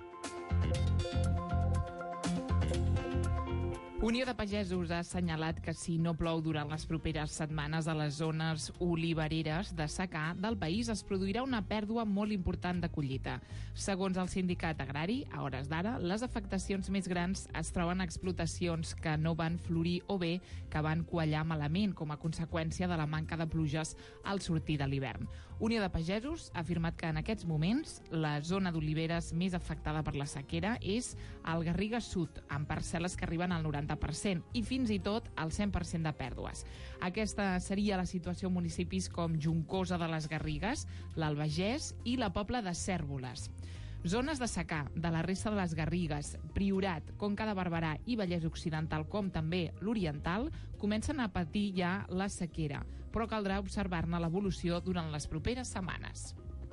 Unió de Pagesos ha assenyalat que si no plou durant les properes setmanes a les zones olivereres de secà del país es produirà una pèrdua molt important de collita. Segons el sindicat agrari, a hores d'ara, les afectacions més grans es troben a explotacions que no van florir o bé que van quallar malament com a conseqüència de la manca de pluges al sortir de l'hivern. Unió de Pagesos ha afirmat que en aquests moments la zona d'oliveres més afectada per la sequera és el Garriga Sud, amb parcel·les que arriben al noranta per cent i fins i tot al cent per cent de pèrdues. Aquesta seria la situació a municipis com Juncosa de les Garrigues, l'Albagés i la Pobla de Cérvoles. Zones de secà de la resta de les Garrigues, Priorat, Conca de Barberà i Vallès Occidental, com també l'Oriental, comencen a patir ja la sequera, però caldrà observar-ne l'evolució durant les properes setmanes.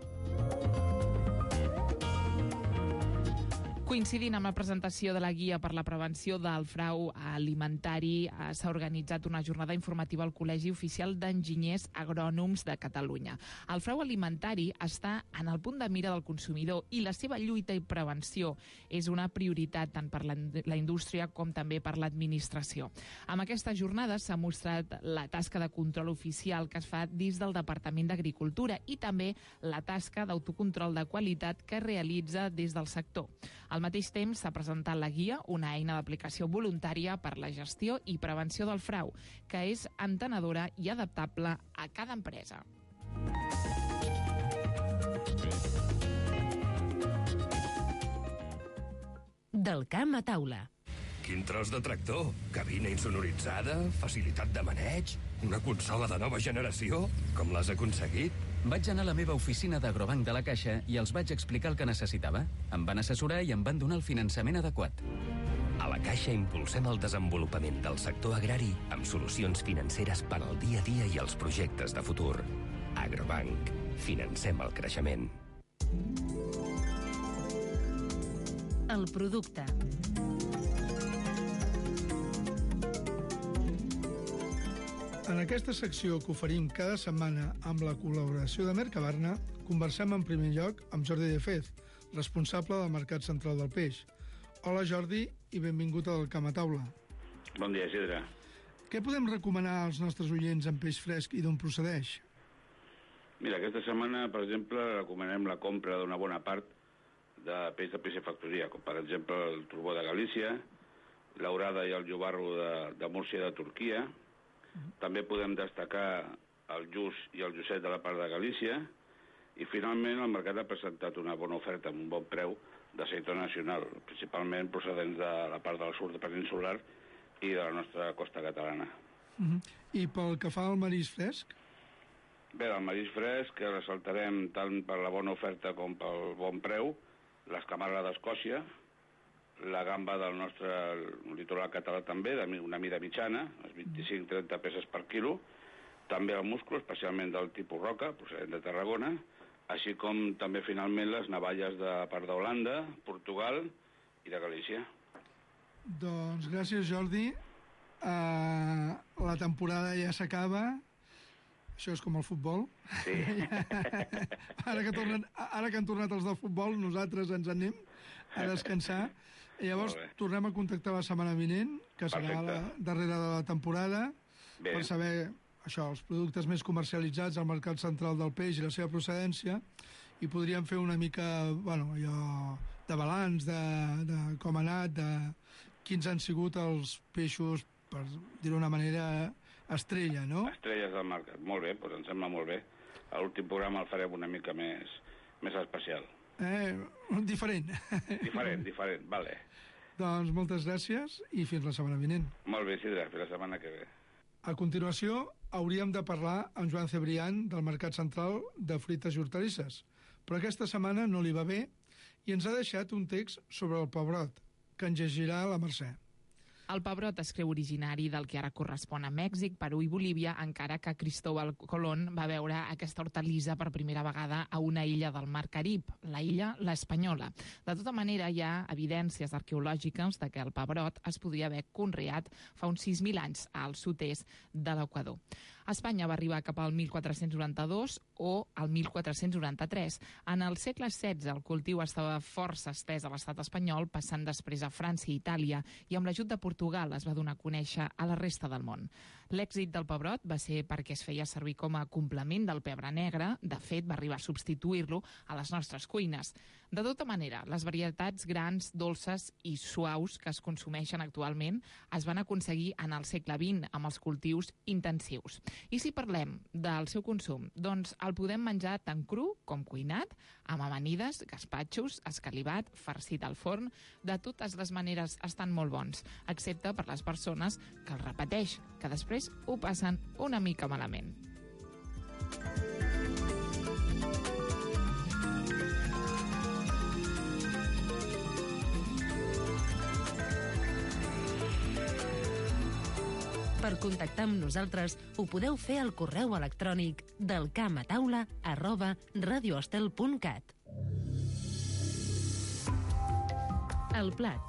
Coincidint amb la presentació de la Guia per la Prevenció del Frau Alimentari, s'ha organitzat una jornada informativa al Col·legi Oficial d'Enginyers Agrònoms de Catalunya. El frau alimentari està en el punt de mira del consumidor i la seva lluita i prevenció és una prioritat tant per la indústria com també per l'administració. Amb aquesta jornada s'ha mostrat la tasca de control oficial que es fa dins del Departament d'Agricultura i també la tasca d'autocontrol de qualitat que es realitza des del sector. Al mateix temps s'ha presentat la Guia, una eina d'aplicació voluntària per la gestió i prevenció del frau, que és entenedora i adaptable a cada empresa.
Del camp a taula.
Quin tros de tractor, cabina insonoritzada, facilitat de maneig, una consola de nova generació, com l'has aconseguit?
Vaig anar a la meva oficina d'Agrobanc de la Caixa i els vaig explicar el que necessitava. Em van assessorar i em van donar el finançament adequat.
A la Caixa impulsem el desenvolupament del sector agrari amb solucions financeres per al dia a dia i els projectes de futur. Agrobanc. Financem el creixement.
El producte.
En aquesta secció que oferim cada setmana amb la col·laboració de Mercabarna, conversem en primer lloc amb Jordi de Fez, responsable del Mercat Central del Peix. Hola Jordi i benvingut al Camp a Taula.
Bon dia, Isidre.
Què podem recomanar als nostres oients en peix fresc i d'on procedeix?
Mira, aquesta setmana, per exemple, recomanem la compra d'una bona part de peix de piscifactoria, com per exemple el turbó de Galícia, l'orada i el llobarro de, de Múrcia de Turquia. També podem destacar el lluç i el llucet de la part de Galícia i finalment el mercat ha presentat una bona oferta amb un bon preu d'aceitó nacional, principalment procedents de la part del sud peninsular i de la nostra costa catalana.
Uh-huh. I pel que fa al marís fresc?
Bé, el marís fresc que ressaltarem tant per la bona oferta com pel bon preu, l'escamarra d'Escòcia, la gamba del nostre litoral català també, d'una mida mitjana, les vint-i-cinc a trenta peces per quilo, també el musclo, especialment del tipus roca, procedent de Tarragona, així com també finalment les navalles de part d'Holanda, Portugal i de Galícia.
Doncs gràcies, Jordi. Uh, la temporada ja s'acaba. Això és com el futbol.
Sí.
ara, que tornen, ara que han tornat els del futbol, nosaltres ens anem a descansar. I llavors tornem a contactar la setmana vinent, que serà
Perfecte.
la darrera de la temporada,
Bé.
per saber això, els productes més comercialitzats al mercat central del peix i la seva procedència, i podríem fer una mica, bueno, allò, de balanç, de, de com ha anat, de quins han sigut els peixos, per dir-ho d'una manera, estrella, no?
Estrelles del mercat. Molt bé, doncs em sembla molt bé. A l'últim programa el farem una mica més, més especial.
Eh, diferent.
Diferent, diferent, vale.
Doncs moltes gràcies i fins la setmana vinent.
Molt bé, Isidre, fins la setmana que ve.
A continuació, hauríem de parlar amb Joan Cebrián del Mercat Central de Fruites i Hortalisses, però aquesta setmana no li va bé i ens ha deixat un text sobre el pebrot, que ens llegirà la Mercè.
El pebrot es creu originari del que ara correspon a Mèxic, Perú i Bolívia, encara que Cristóbal Colón va veure aquesta hortalissa per primera vegada a una illa del Mar Carib, la illa l'Espanyola. De tota manera, hi ha evidències arqueològiques de que el pebrot es podria haver conreat fa uns sis mil anys al sud-est de l'Equador. A Espanya va arribar cap al mil quatre-cents noranta-dos o al mil quatre-cents noranta-tres. En el segle setze el cultiu estava força estès a l'estat espanyol, passant després a França i Itàlia, i amb l'ajut de Portugal es va donar a conèixer a la resta del món. L'èxit del pebrot va ser perquè es feia servir com a complement del pebre negre. De fet, va arribar a substituir-lo a les nostres cuines. De tota manera, les varietats grans, dolces i suaus que es consumeixen actualment es van aconseguir en el segle vint amb els cultius intensius. I si parlem del seu consum, doncs el podem menjar tant cru com cuinat, amb amanides, gaspatxos, escalivat, farcit al forn. De totes les maneres estan molt bons, excepte per les persones que el repeteix, que després ho passen una mica malament.
Per contactar amb nosaltres ho podeu fer al correu electrònic del camataula arroba radioestel punt cat. El plat.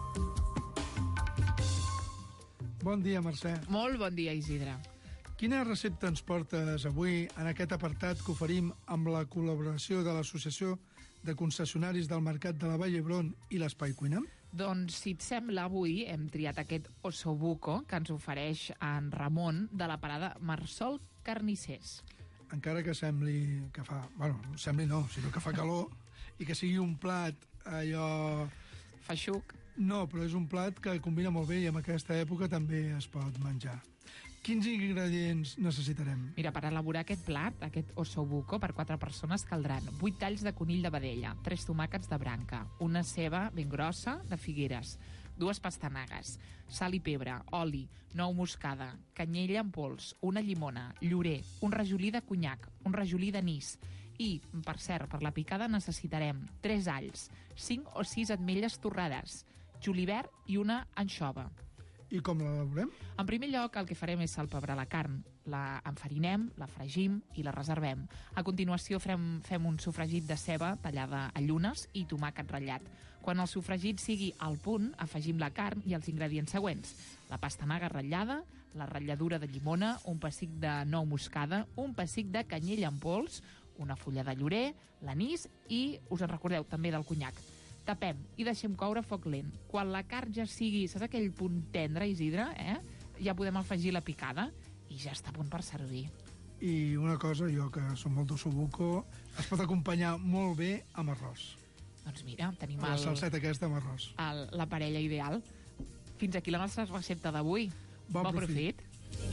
Bon dia, Mercè.
Molt bon dia, Isidre.
Quina recepta ens portes avui en aquest apartat que oferim amb la col·laboració de l'Associació de Concessionaris del Mercat de la Vall d'Hebron i l'Espai Cuina?
Doncs, si et sembla, avui hem triat aquest ossobuco que ens ofereix en Ramon de la parada Marsol Carnissers.
Encara que sembli que fa... Bueno, sembli no, sinó que fa calor i que sigui un plat allò...
Feixuc.
No, però és un plat que combina molt bé i en aquesta època també es pot menjar. Quins ingredients necessitarem?
Mira, per elaborar aquest plat, aquest ossobuco, per quatre persones caldran vuit talls de conill de vedella, tres tomàquets de branca, una ceba ben grossa de Figueres, dues pastanagues, sal i pebre, oli, nou moscada, canyella en pols, una llimona, llorer, un rajolí de conyac, un rajolí d'anís i, per cert, per la picada necessitarem tres alls, cinc o sis ametlles torrades, julivert i una anxova.
I com l'elaborem?
En primer lloc, el que farem és salpebrar la carn. La enfarinem, la fregim i la reservem. A continuació fem, fem un sofregit de ceba tallada a llunes i tomàquet ratllat. Quan el sofregit sigui al punt, afegim la carn i els ingredients següents: la pastanaga ratllada, la ratlladura de llimona, un pessic de nou moscada, un pessic de canyella en pols, una fulla de llorer, l'anís i, us en recordeu, també del conyac. Tapem i deixem coure a foc lent. Quan la carn ja sigui, saps aquell punt tendre, Isidre, eh? Ja podem afegir la picada i ja està a punt per servir.
I una cosa, jo que som molt d'ossobuco, es pot acompanyar molt bé amb arròs.
Doncs mira, tenim
la
el,
salseta aquesta amb arròs.
El, la parella ideal. Fins aquí la nostra recepta d'avui.
Bon, bon profit. profit.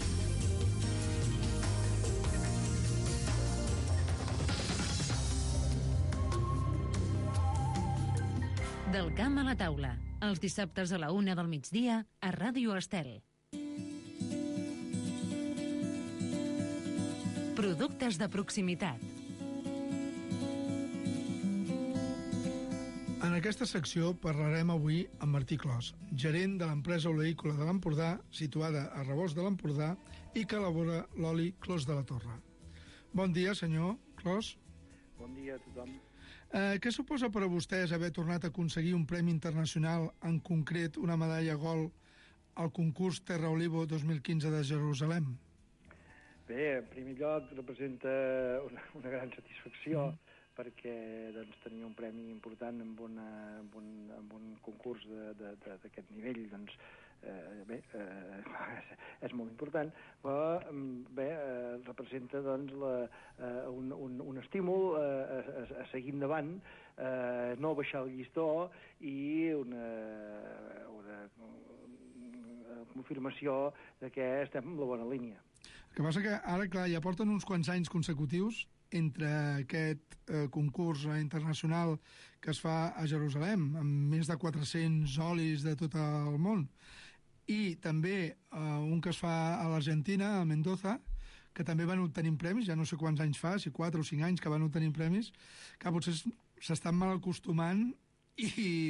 Del camp a la taula, els dissabtes a la una del migdia a Ràdio Estel. Productes de proximitat.
En aquesta secció parlarem avui amb Martí Clos, gerent de l'empresa oleícola de l'Empordà, situada a Rebost de l'Empordà i que elabora l'oli Clos de la Torre. Bon dia, senyor Clos.
Bon dia a tothom.
Eh, què suposa per a vostès haver tornat a aconseguir un premi internacional, en concret una medalla gol, al concurs Terra Olivo dos mil quinze de Jerusalem?
Bé, en primer lloc representa una, una gran satisfacció mm. perquè doncs, tenir un premi important en, una, en, un, en un concurs d'aquest nivell, doncs, eh, bé, eh, és, és molt important, però bé, eh, representa doncs, la, eh, un, un, un estímul eh, a, a seguir endavant, eh, no baixar el llistó i una, una, una confirmació de que estem en la bona línia.
El que passa que ara, clar, ja porten uns quants anys consecutius entre aquest eh, concurs internacional que es fa a Jerusalem, amb més de quatre-cents olis de tot el món, i també eh, un que es fa a l'Argentina, a Mendoza, que també van obtenint premis, ja no sé quants anys fa, si quatre o cinc anys que van obtenint premis, que potser s'estan mal acostumant, i...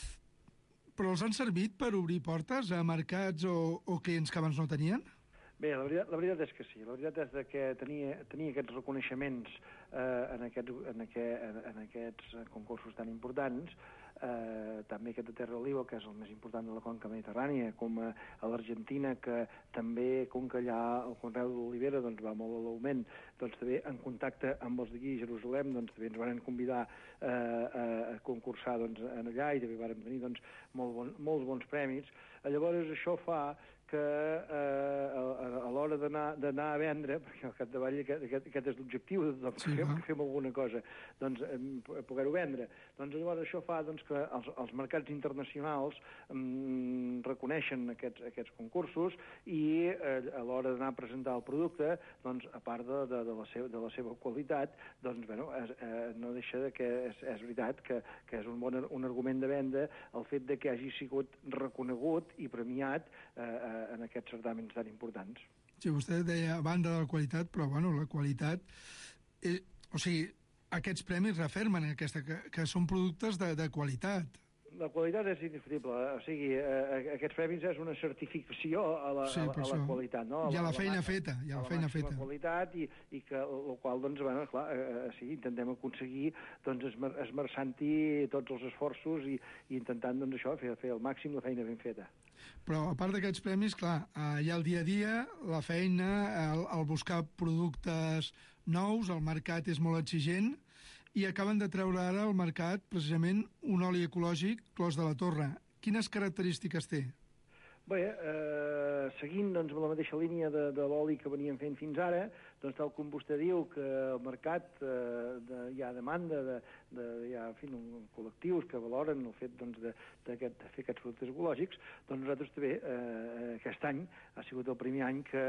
però els han servit per obrir portes a mercats o, o clients que abans no tenien?
Bé, la veritat, la veritat és que sí. La veritat és de que tenia, tenia aquests reconeixements eh, en, aquest, en, aquest, en aquests concursos tan importants, eh, també aquest de Terra Oliva, que és el més important de la conca mediterrània, com a, a l'Argentina, que també, com que allà el conreu d'olivera doncs, va molt a l'augment, doncs també en contacte amb els d'aquí a Jerusalem, doncs també ens van convidar eh, a, a concursar doncs, en allà, i també vam tenir doncs, molt bon, molts bons premis. Llavors això fa que eh, a, a l'hora d'anar a vendre, perquè al capdavall aquest, aquest, aquest és l'objectiu de tothom, sí, que, fem, que fem alguna cosa, doncs eh, poder-ho vendre. Doncs llavors això fa doncs, que els, els mercats internacionals mm, reconeixen aquests, aquests concursos i eh, a l'hora d'anar a presentar el producte, doncs, a part de, de, de, la seva, de la seva qualitat, doncs, bueno, és, eh, no deixa de que és, és veritat que, que és un bon un argument de venda el fet de que hagi sigut reconegut i premiat eh, en aquests certàmens tan importants.
Sí, vostè deia a banda de la qualitat, però bueno, la qualitat... Eh, o sigui, aquests premis refermen aquesta, que, que són productes de, de qualitat.
La qualitat és indiscutible, o sigui, eh, aquests premis és una certificació a la,
sí,
a, a la qualitat, no?
I a la,
la
feina
la
feta, i a la, la feina feta.
qualitat, i, i que el qual, doncs, bueno, clar, eh, sí, intentem aconseguir, doncs, esmer, esmerçant-hi tots els esforços i, i intentant, doncs, això, fer, fer al màxim la feina ben feta.
Però, a part d'aquests premis, clar, eh, hi ha el dia a dia, la feina, el, el buscar productes nous, el mercat és molt exigent, i acaben de treure ara al mercat, precisament, un oli ecològic, Clos de la Torre. Quines característiques té?
Bé, eh, seguint doncs, la mateixa línia de, de l'oli que veníem fent fins ara, doncs tal com vostè diu que el mercat eh, de, hi ha demanda, de, de, hi ha en fi, un, col·lectius que valoren el fet doncs, de, de, aquest, de fer aquests productes ecològics, doncs nosaltres també eh, aquest any ha sigut el primer any que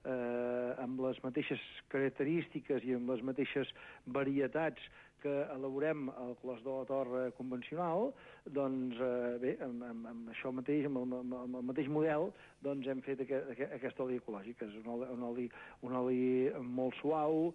eh, amb les mateixes característiques i amb les mateixes varietats que elaborem el Clos de la Torre convencional, doncs eh, bé, amb, amb, amb això mateix, amb el, amb el mateix model, doncs hem fet aquest, aquest oli ecològic, que és un oli, un oli, un oli molt suau,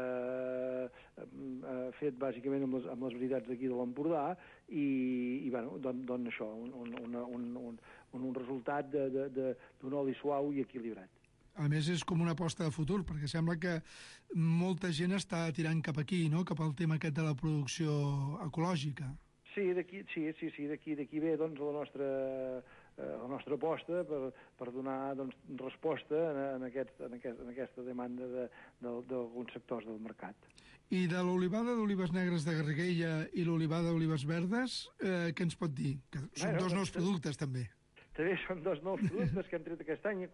eh, eh, fet bàsicament amb les, amb les varietats d'aquí de l'Empordà, i, i bueno, don, don això, un, un, un, un, un, un resultat d'un oli suau i equilibrat.
A més, és com una aposta de futur, perquè sembla que molta gent està tirant cap aquí, no?, cap al tema aquest de la producció ecològica.
Sí, d'aquí sí, sí, sí, d'aquí d'aquí ve doncs, la nostra, eh, la nostra aposta per, per donar doncs, resposta en, en, aquest, en, aquest, en aquesta demanda d'alguns de, sectors del mercat.
I de l'olivada d'olives negres de Garriguella i l'olivada d'olives verdes, eh, què ens pot dir? Que són bueno, dos nous productes, també.
També són dos nous productes que hem tret aquest any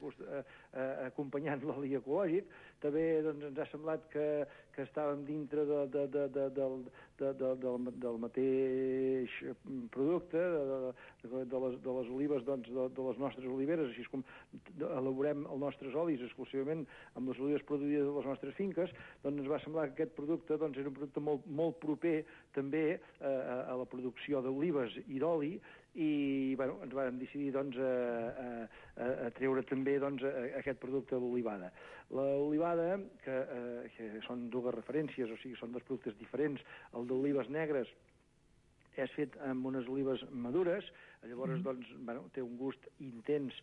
acompanyant l'oli ecològic. També doncs, ens ha semblat que, que estàvem dintre de, de, de, de, de, de, de, del, del mateix producte, de, de, de, les, de les olives, doncs, de, de les nostres oliveres, així com elaborem els nostres olis exclusivament amb les olives produïdes de les nostres finques, doncs ens va semblar que aquest producte doncs, era un producte molt, molt proper també a, a la producció d'olives i d'oli, i bueno, ens vam decidir doncs, a, a, a treure també doncs, a, a aquest producte de l'olivada. L'olivada, que, eh, que són dues referències, o sigui, són dos productes diferents. El d'olives negres és fet amb unes olives madures, llavors doncs, bueno, té un gust intens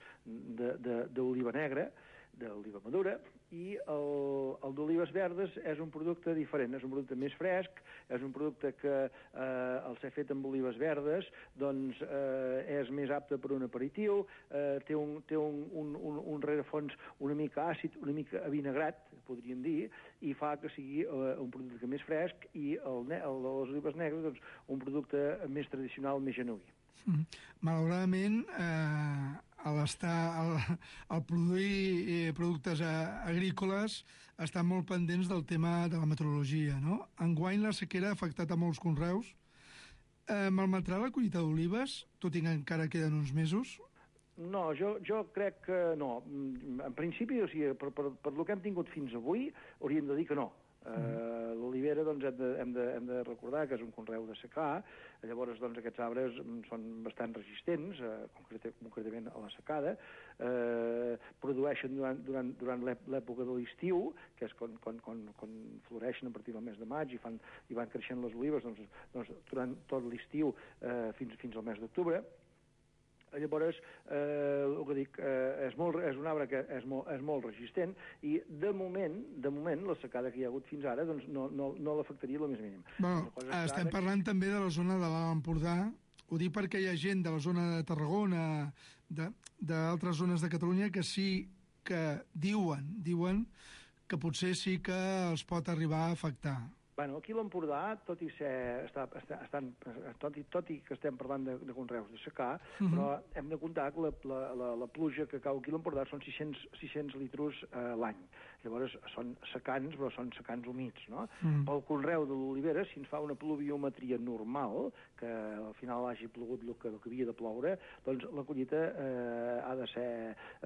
d'oliva negra, d'oliva madura, i el, el d'olives verdes és un producte diferent, és un producte més fresc, és un producte que eh, el ser fet amb olives verdes doncs eh, és més apte per un aperitiu, eh, té, un, té un, un, un, un rerefons una mica àcid, una mica avinagrat, podríem dir, i fa que sigui eh, un producte més fresc, i el, el de les olives negres doncs, un producte més tradicional, més genuí.
Mm. Malauradament, eh, al, estar, al, al produir eh, productes eh, agrícoles estan molt pendents del tema de la meteorologia, no? Enguany la sequera ha afectat a molts conreus. Eh, malmetrà la collita d'olives, tot i que encara queden uns mesos?
No, jo, jo crec que no. En principi, o sigui, per, per, per el que hem tingut fins avui, hauríem de dir que no. Uh, L'olivera, doncs, hem de, hem, de, hem de recordar que és un conreu de secà, llavors, doncs, aquests arbres són bastant resistents, eh, concret, concretament a la secada, eh, produeixen durant, durant, durant l'època de l'estiu, que és quan, quan, quan, quan floreixen a partir del mes de maig i, fan, i van creixent les olives, doncs, doncs, durant tot l'estiu eh, fins, fins al mes d'octubre. Llavors, eh, el que dic, eh, és, molt, és un arbre que és molt, és molt resistent i, de moment, de moment, la secada que hi ha hagut fins ara doncs no, no, no l'afectaria el més mínim.
Bueno, estem parlant que... també de la zona de l'Alt Empordà. Ho dic perquè hi ha gent de la zona de Tarragona, d'altres zones de Catalunya, que sí que diuen, diuen que potser sí que els pot arribar a afectar.
Bueno, aquí a l'Empordà, tot i ser, està, està, estan, tot, i, tot i que estem parlant de, de conreus de secà, uh-huh. però hem de comptar que la, la, la, la pluja que cau aquí a l'Empordà són sis cents litres eh, l'any. Llavors, són secans, però són secans humits, no? Mm. Pel conreu de l'olivera, si ens fa una pluviometria normal, que al final hagi plogut el que, el que havia de ploure, doncs la collita eh, ha de ser...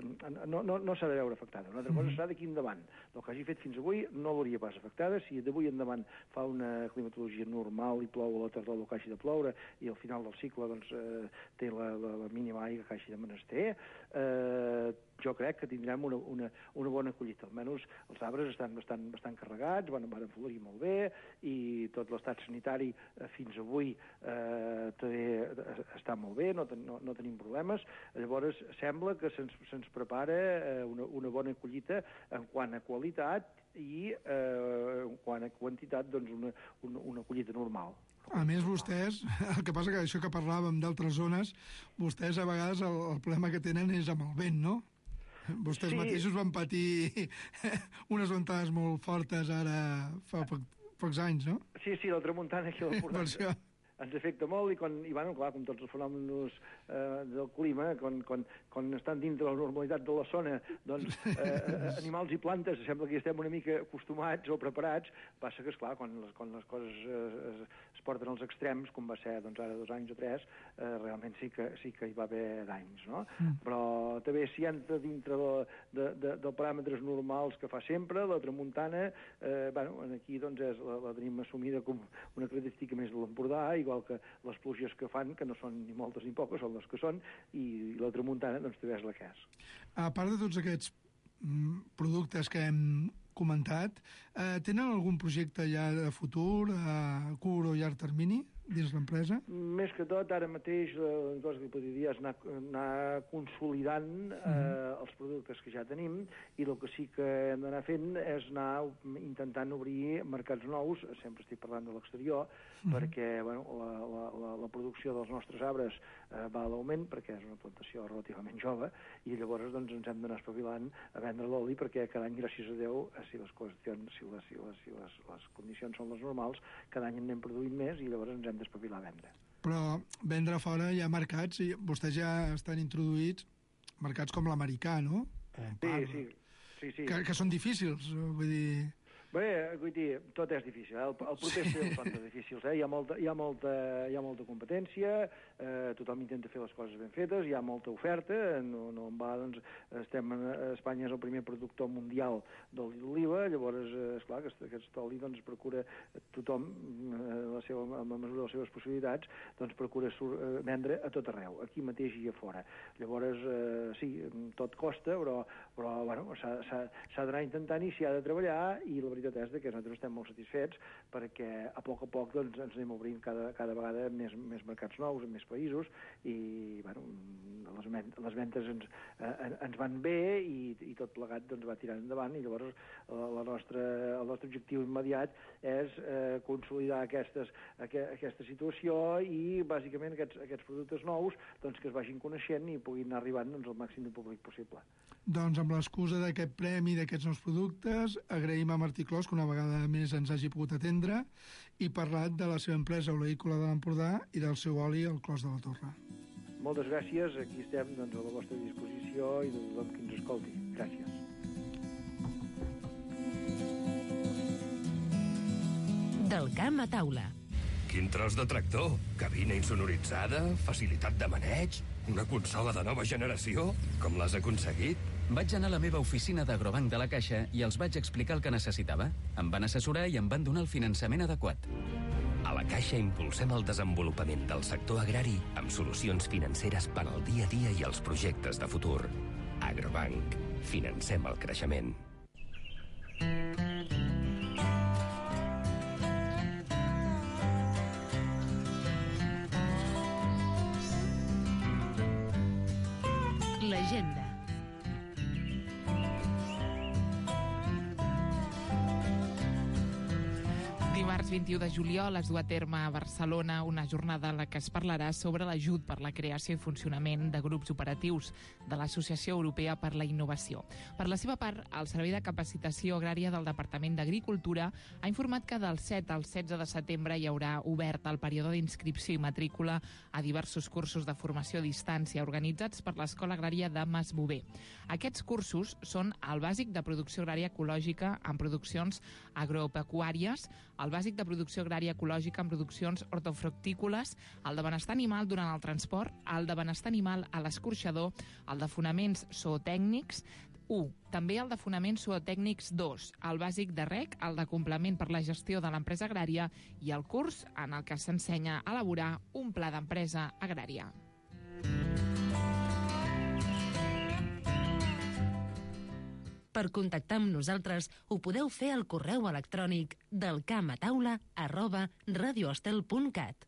No, no, no s'ha de veure afectada. Una altra cosa serà d'aquí endavant. El que hagi fet fins avui no l'hauria pas afectada. Si d'avui endavant fa una climatologia normal i plou a la tardor el que hagi de ploure i al final del cicle doncs, eh, té la, la, la mínima aigua que hagi de menester, eh, jo crec que tindrem una, una, una bona collita. Almenys els arbres estan bastant, bastant carregats, van, van florir molt bé i tot l'estat sanitari eh, fins avui eh, també està molt bé, no, ten, no, no tenim problemes. Llavors sembla que se'ns se prepara eh, una, una bona collita en quant a qualitat i eh, en quant a quantitat doncs una, una, una collita normal.
A més, vostès, el que passa que això que parlàvem d'altres zones, vostès a vegades el, el problema que tenen és amb el vent, no? Vostès sí. mateixos van patir unes ventades molt fortes ara fa poc, pocs anys, no?
Sí, sí, la tramuntana aquí a l'Empordà ens afecta molt i, quan, i bueno, clar, com tots els fenòmenos eh, del clima, quan, quan, quan estan dintre la normalitat de la zona, doncs eh, animals i plantes sembla que hi estem una mica acostumats o preparats, passa que, esclar, quan les, quan les coses eh, es, es porten als extrems, com va ser doncs, ara dos anys o tres, eh, realment sí que, sí que hi va haver danys, no? Mm. Però també si entra dintre de, de, de, de paràmetres normals que fa sempre, la tramuntana, eh, bueno, aquí doncs és, la, la tenim assumida com una característica més de l'Empordà, igual que les pluges que fan, que no són ni moltes ni poques, són les que són, i la tramuntana doncs també és la que és.
A part de tots aquests mm, productes que hem comentat, eh, tenen algun projecte ja de futur, a curt o llarg termini, dins l'empresa?
Més que tot, ara mateix, la cosa que podria dir és anar, anar consolidant eh, uh-huh. els productes que ja tenim, i el que sí que hem d'anar fent és anar intentant obrir mercats nous, sempre estic parlant de l'exterior, uh-huh. perquè bueno, la, la, la, la producció dels nostres arbres eh, va a l'augment, perquè és una plantació relativament jove, i llavors doncs, ens hem d'anar espavilant a vendre l'oli, perquè cada any, gràcies a Déu, si les qüestions, si les, si les, si les, les condicions són les normals, cada any en anem produint més, i llavors ens hem d'espavilar a vendre.
Però vendre fora hi ha mercats, i vostès ja estan introduïts, mercats com l'americà, no?
Sí, sí, sí, sí.
Que, que són difícils, vull dir...
Bé, vull dir, tot és difícil, eh? el, el protest són difícils, eh? hi, ha molta, hi, ha molta, hi ha molta competència, eh, tothom intenta fer les coses ben fetes, hi ha molta oferta, no, no en va, doncs, estem en, Espanya és el primer productor mundial d'oli d'oliva, llavors, eh, esclar, aquest, aquest oli, doncs, procura tothom, eh, la seva, amb la mesura de les seves possibilitats, doncs, procura sur, eh, vendre a tot arreu, aquí mateix i a fora. Llavors, eh, sí, tot costa, però, però bueno, s'ha d'anar intentant i s'hi ha de treballar, i la veritat és que nosaltres estem molt satisfets perquè a poc a poc doncs, ens anem obrint cada, cada vegada més, més mercats nous en més països i bueno, les, les ventes ens, eh, ens van bé i, i tot plegat doncs, va tirant endavant i llavors la, la nostra, el nostre objectiu immediat és eh, consolidar aquestes, aqu aquesta situació i bàsicament aquests, aquests productes nous doncs, que es vagin coneixent i puguin anar arribant doncs, al màxim de públic possible.
Doncs amb l'excusa d'aquest premi d'aquests nous productes, agraïm a Martí Clos que una vegada més ens hagi pogut atendre i parlat de la seva empresa oleícola de l'Empordà i del seu oli al Clos de la Torre.
Moltes gràcies, aquí estem doncs, a la vostra disposició i de tothom que ens escolti. Gràcies.
Del camp a taula.
Quin tros de tractor, cabina insonoritzada, facilitat de maneig... Una consola de nova generació? Com l'has aconseguit?
Vaig anar a la meva oficina d'Agrobanc de la Caixa i els vaig explicar el que necessitava. Em van assessorar i em van donar el finançament adequat.
A la Caixa impulsem el desenvolupament del sector agrari amb solucions financeres per al dia a dia i els projectes de futur. Agrobank. Financem el creixement.
L'agenda.
Dimarts vint-i-u de juliol es du a terme a Barcelona una jornada en la que es parlarà sobre l'ajut per la creació i funcionament de grups operatius de l'Associació Europea per la Innovació. Per la seva part, el Servei de Capacitació Agrària del Departament d'Agricultura ha informat que del set al setze de setembre hi haurà obert el període d'inscripció i matrícula a diversos cursos de formació a distància organitzats per l'Escola Agrària de Masbové. Aquests cursos són el bàsic de producció agrària ecològica en produccions agropecuàries, el bàsic de producció agrària ecològica en produccions hortofructícoles, el de benestar animal durant el transport, el de benestar animal a l'escorxador, el de fonaments zootècnics u. També el de fonaments zootècnics dos, el bàsic de rec, el de complement per la gestió de l'empresa agrària i el curs en el que s'ensenya a elaborar un pla d'empresa agrària.
Per contactar amb nosaltres ho podeu fer al correu electrònic del camp a taula arroba radioestel punt cat.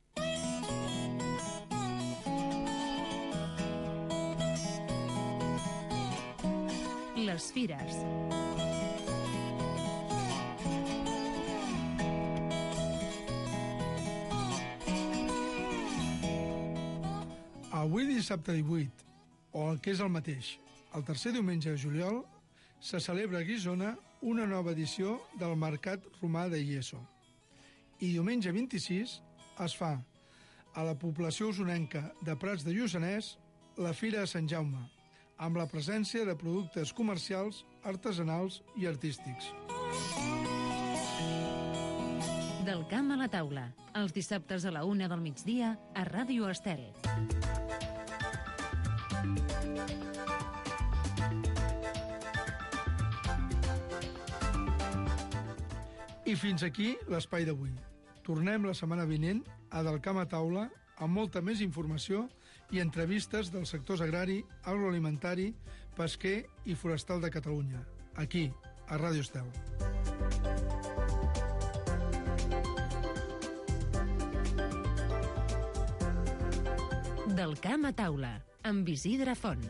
Les fires.
Avui dissabte divuit, o el que és el mateix, el tercer diumenge de juliol, se celebra a Guissona una nova edició del Mercat Romà de Ieso. I diumenge vint-i-sis es fa a la població usonenca de Prats de Lluçanès la Fira de Sant Jaume, amb la presència de productes comercials, artesanals i artístics.
Del camp a la taula, els dissabtes a la una del migdia a Ràdio Estel.
I fins aquí l'espai d'avui. Tornem la setmana vinent a Del Camp a Taula amb molta més informació i entrevistes dels sectors agrari, agroalimentari, pesquer i forestal de Catalunya, aquí, a Ràdio Estel.
Del Camp a Taula, amb Isidre Font.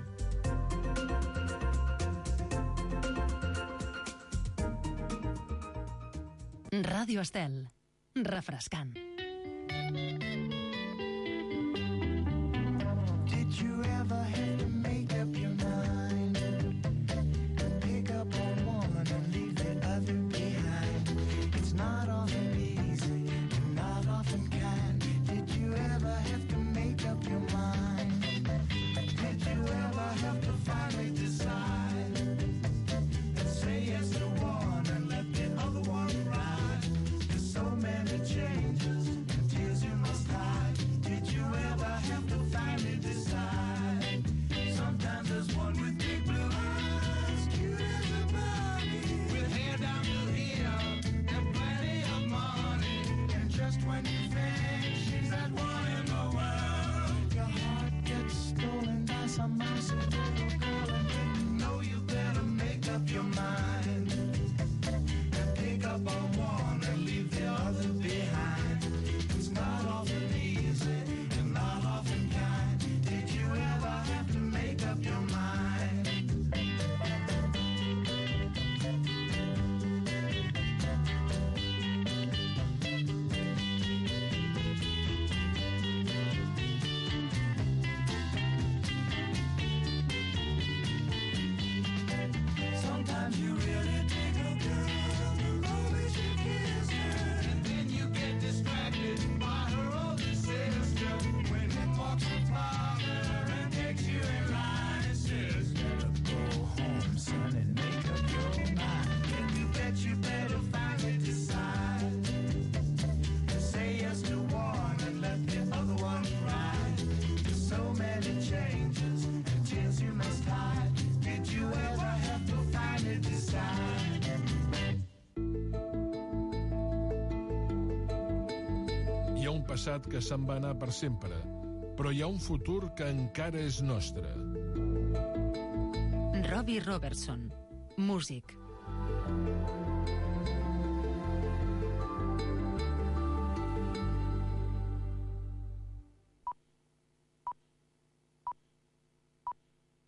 Ràdio Estel. Refrescant.
Did you ever have to make up your mind and pick up on one and leave the other behind? It's not often easy and not often kind. Did you ever have to make up your mind? Did you ever have to finally decide and say yes to one and let the other one ride? So many changes and tears you must hide. Did you ever have to finally decide? Sometimes there's one with big blue eyes, cute as a bunny, with hair down to here and plenty of money. And just when you think she's that one in the world, your heart gets stolen by some mousy little girl, and you know you better make up your mind and pick up on one and leave the other behind. It's not often easy and not often kind. Did you ever have to make up your mind?
passat que se'n va anar per sempre, però hi ha un futur que encara és nostre.
Robbie Robertson, músic.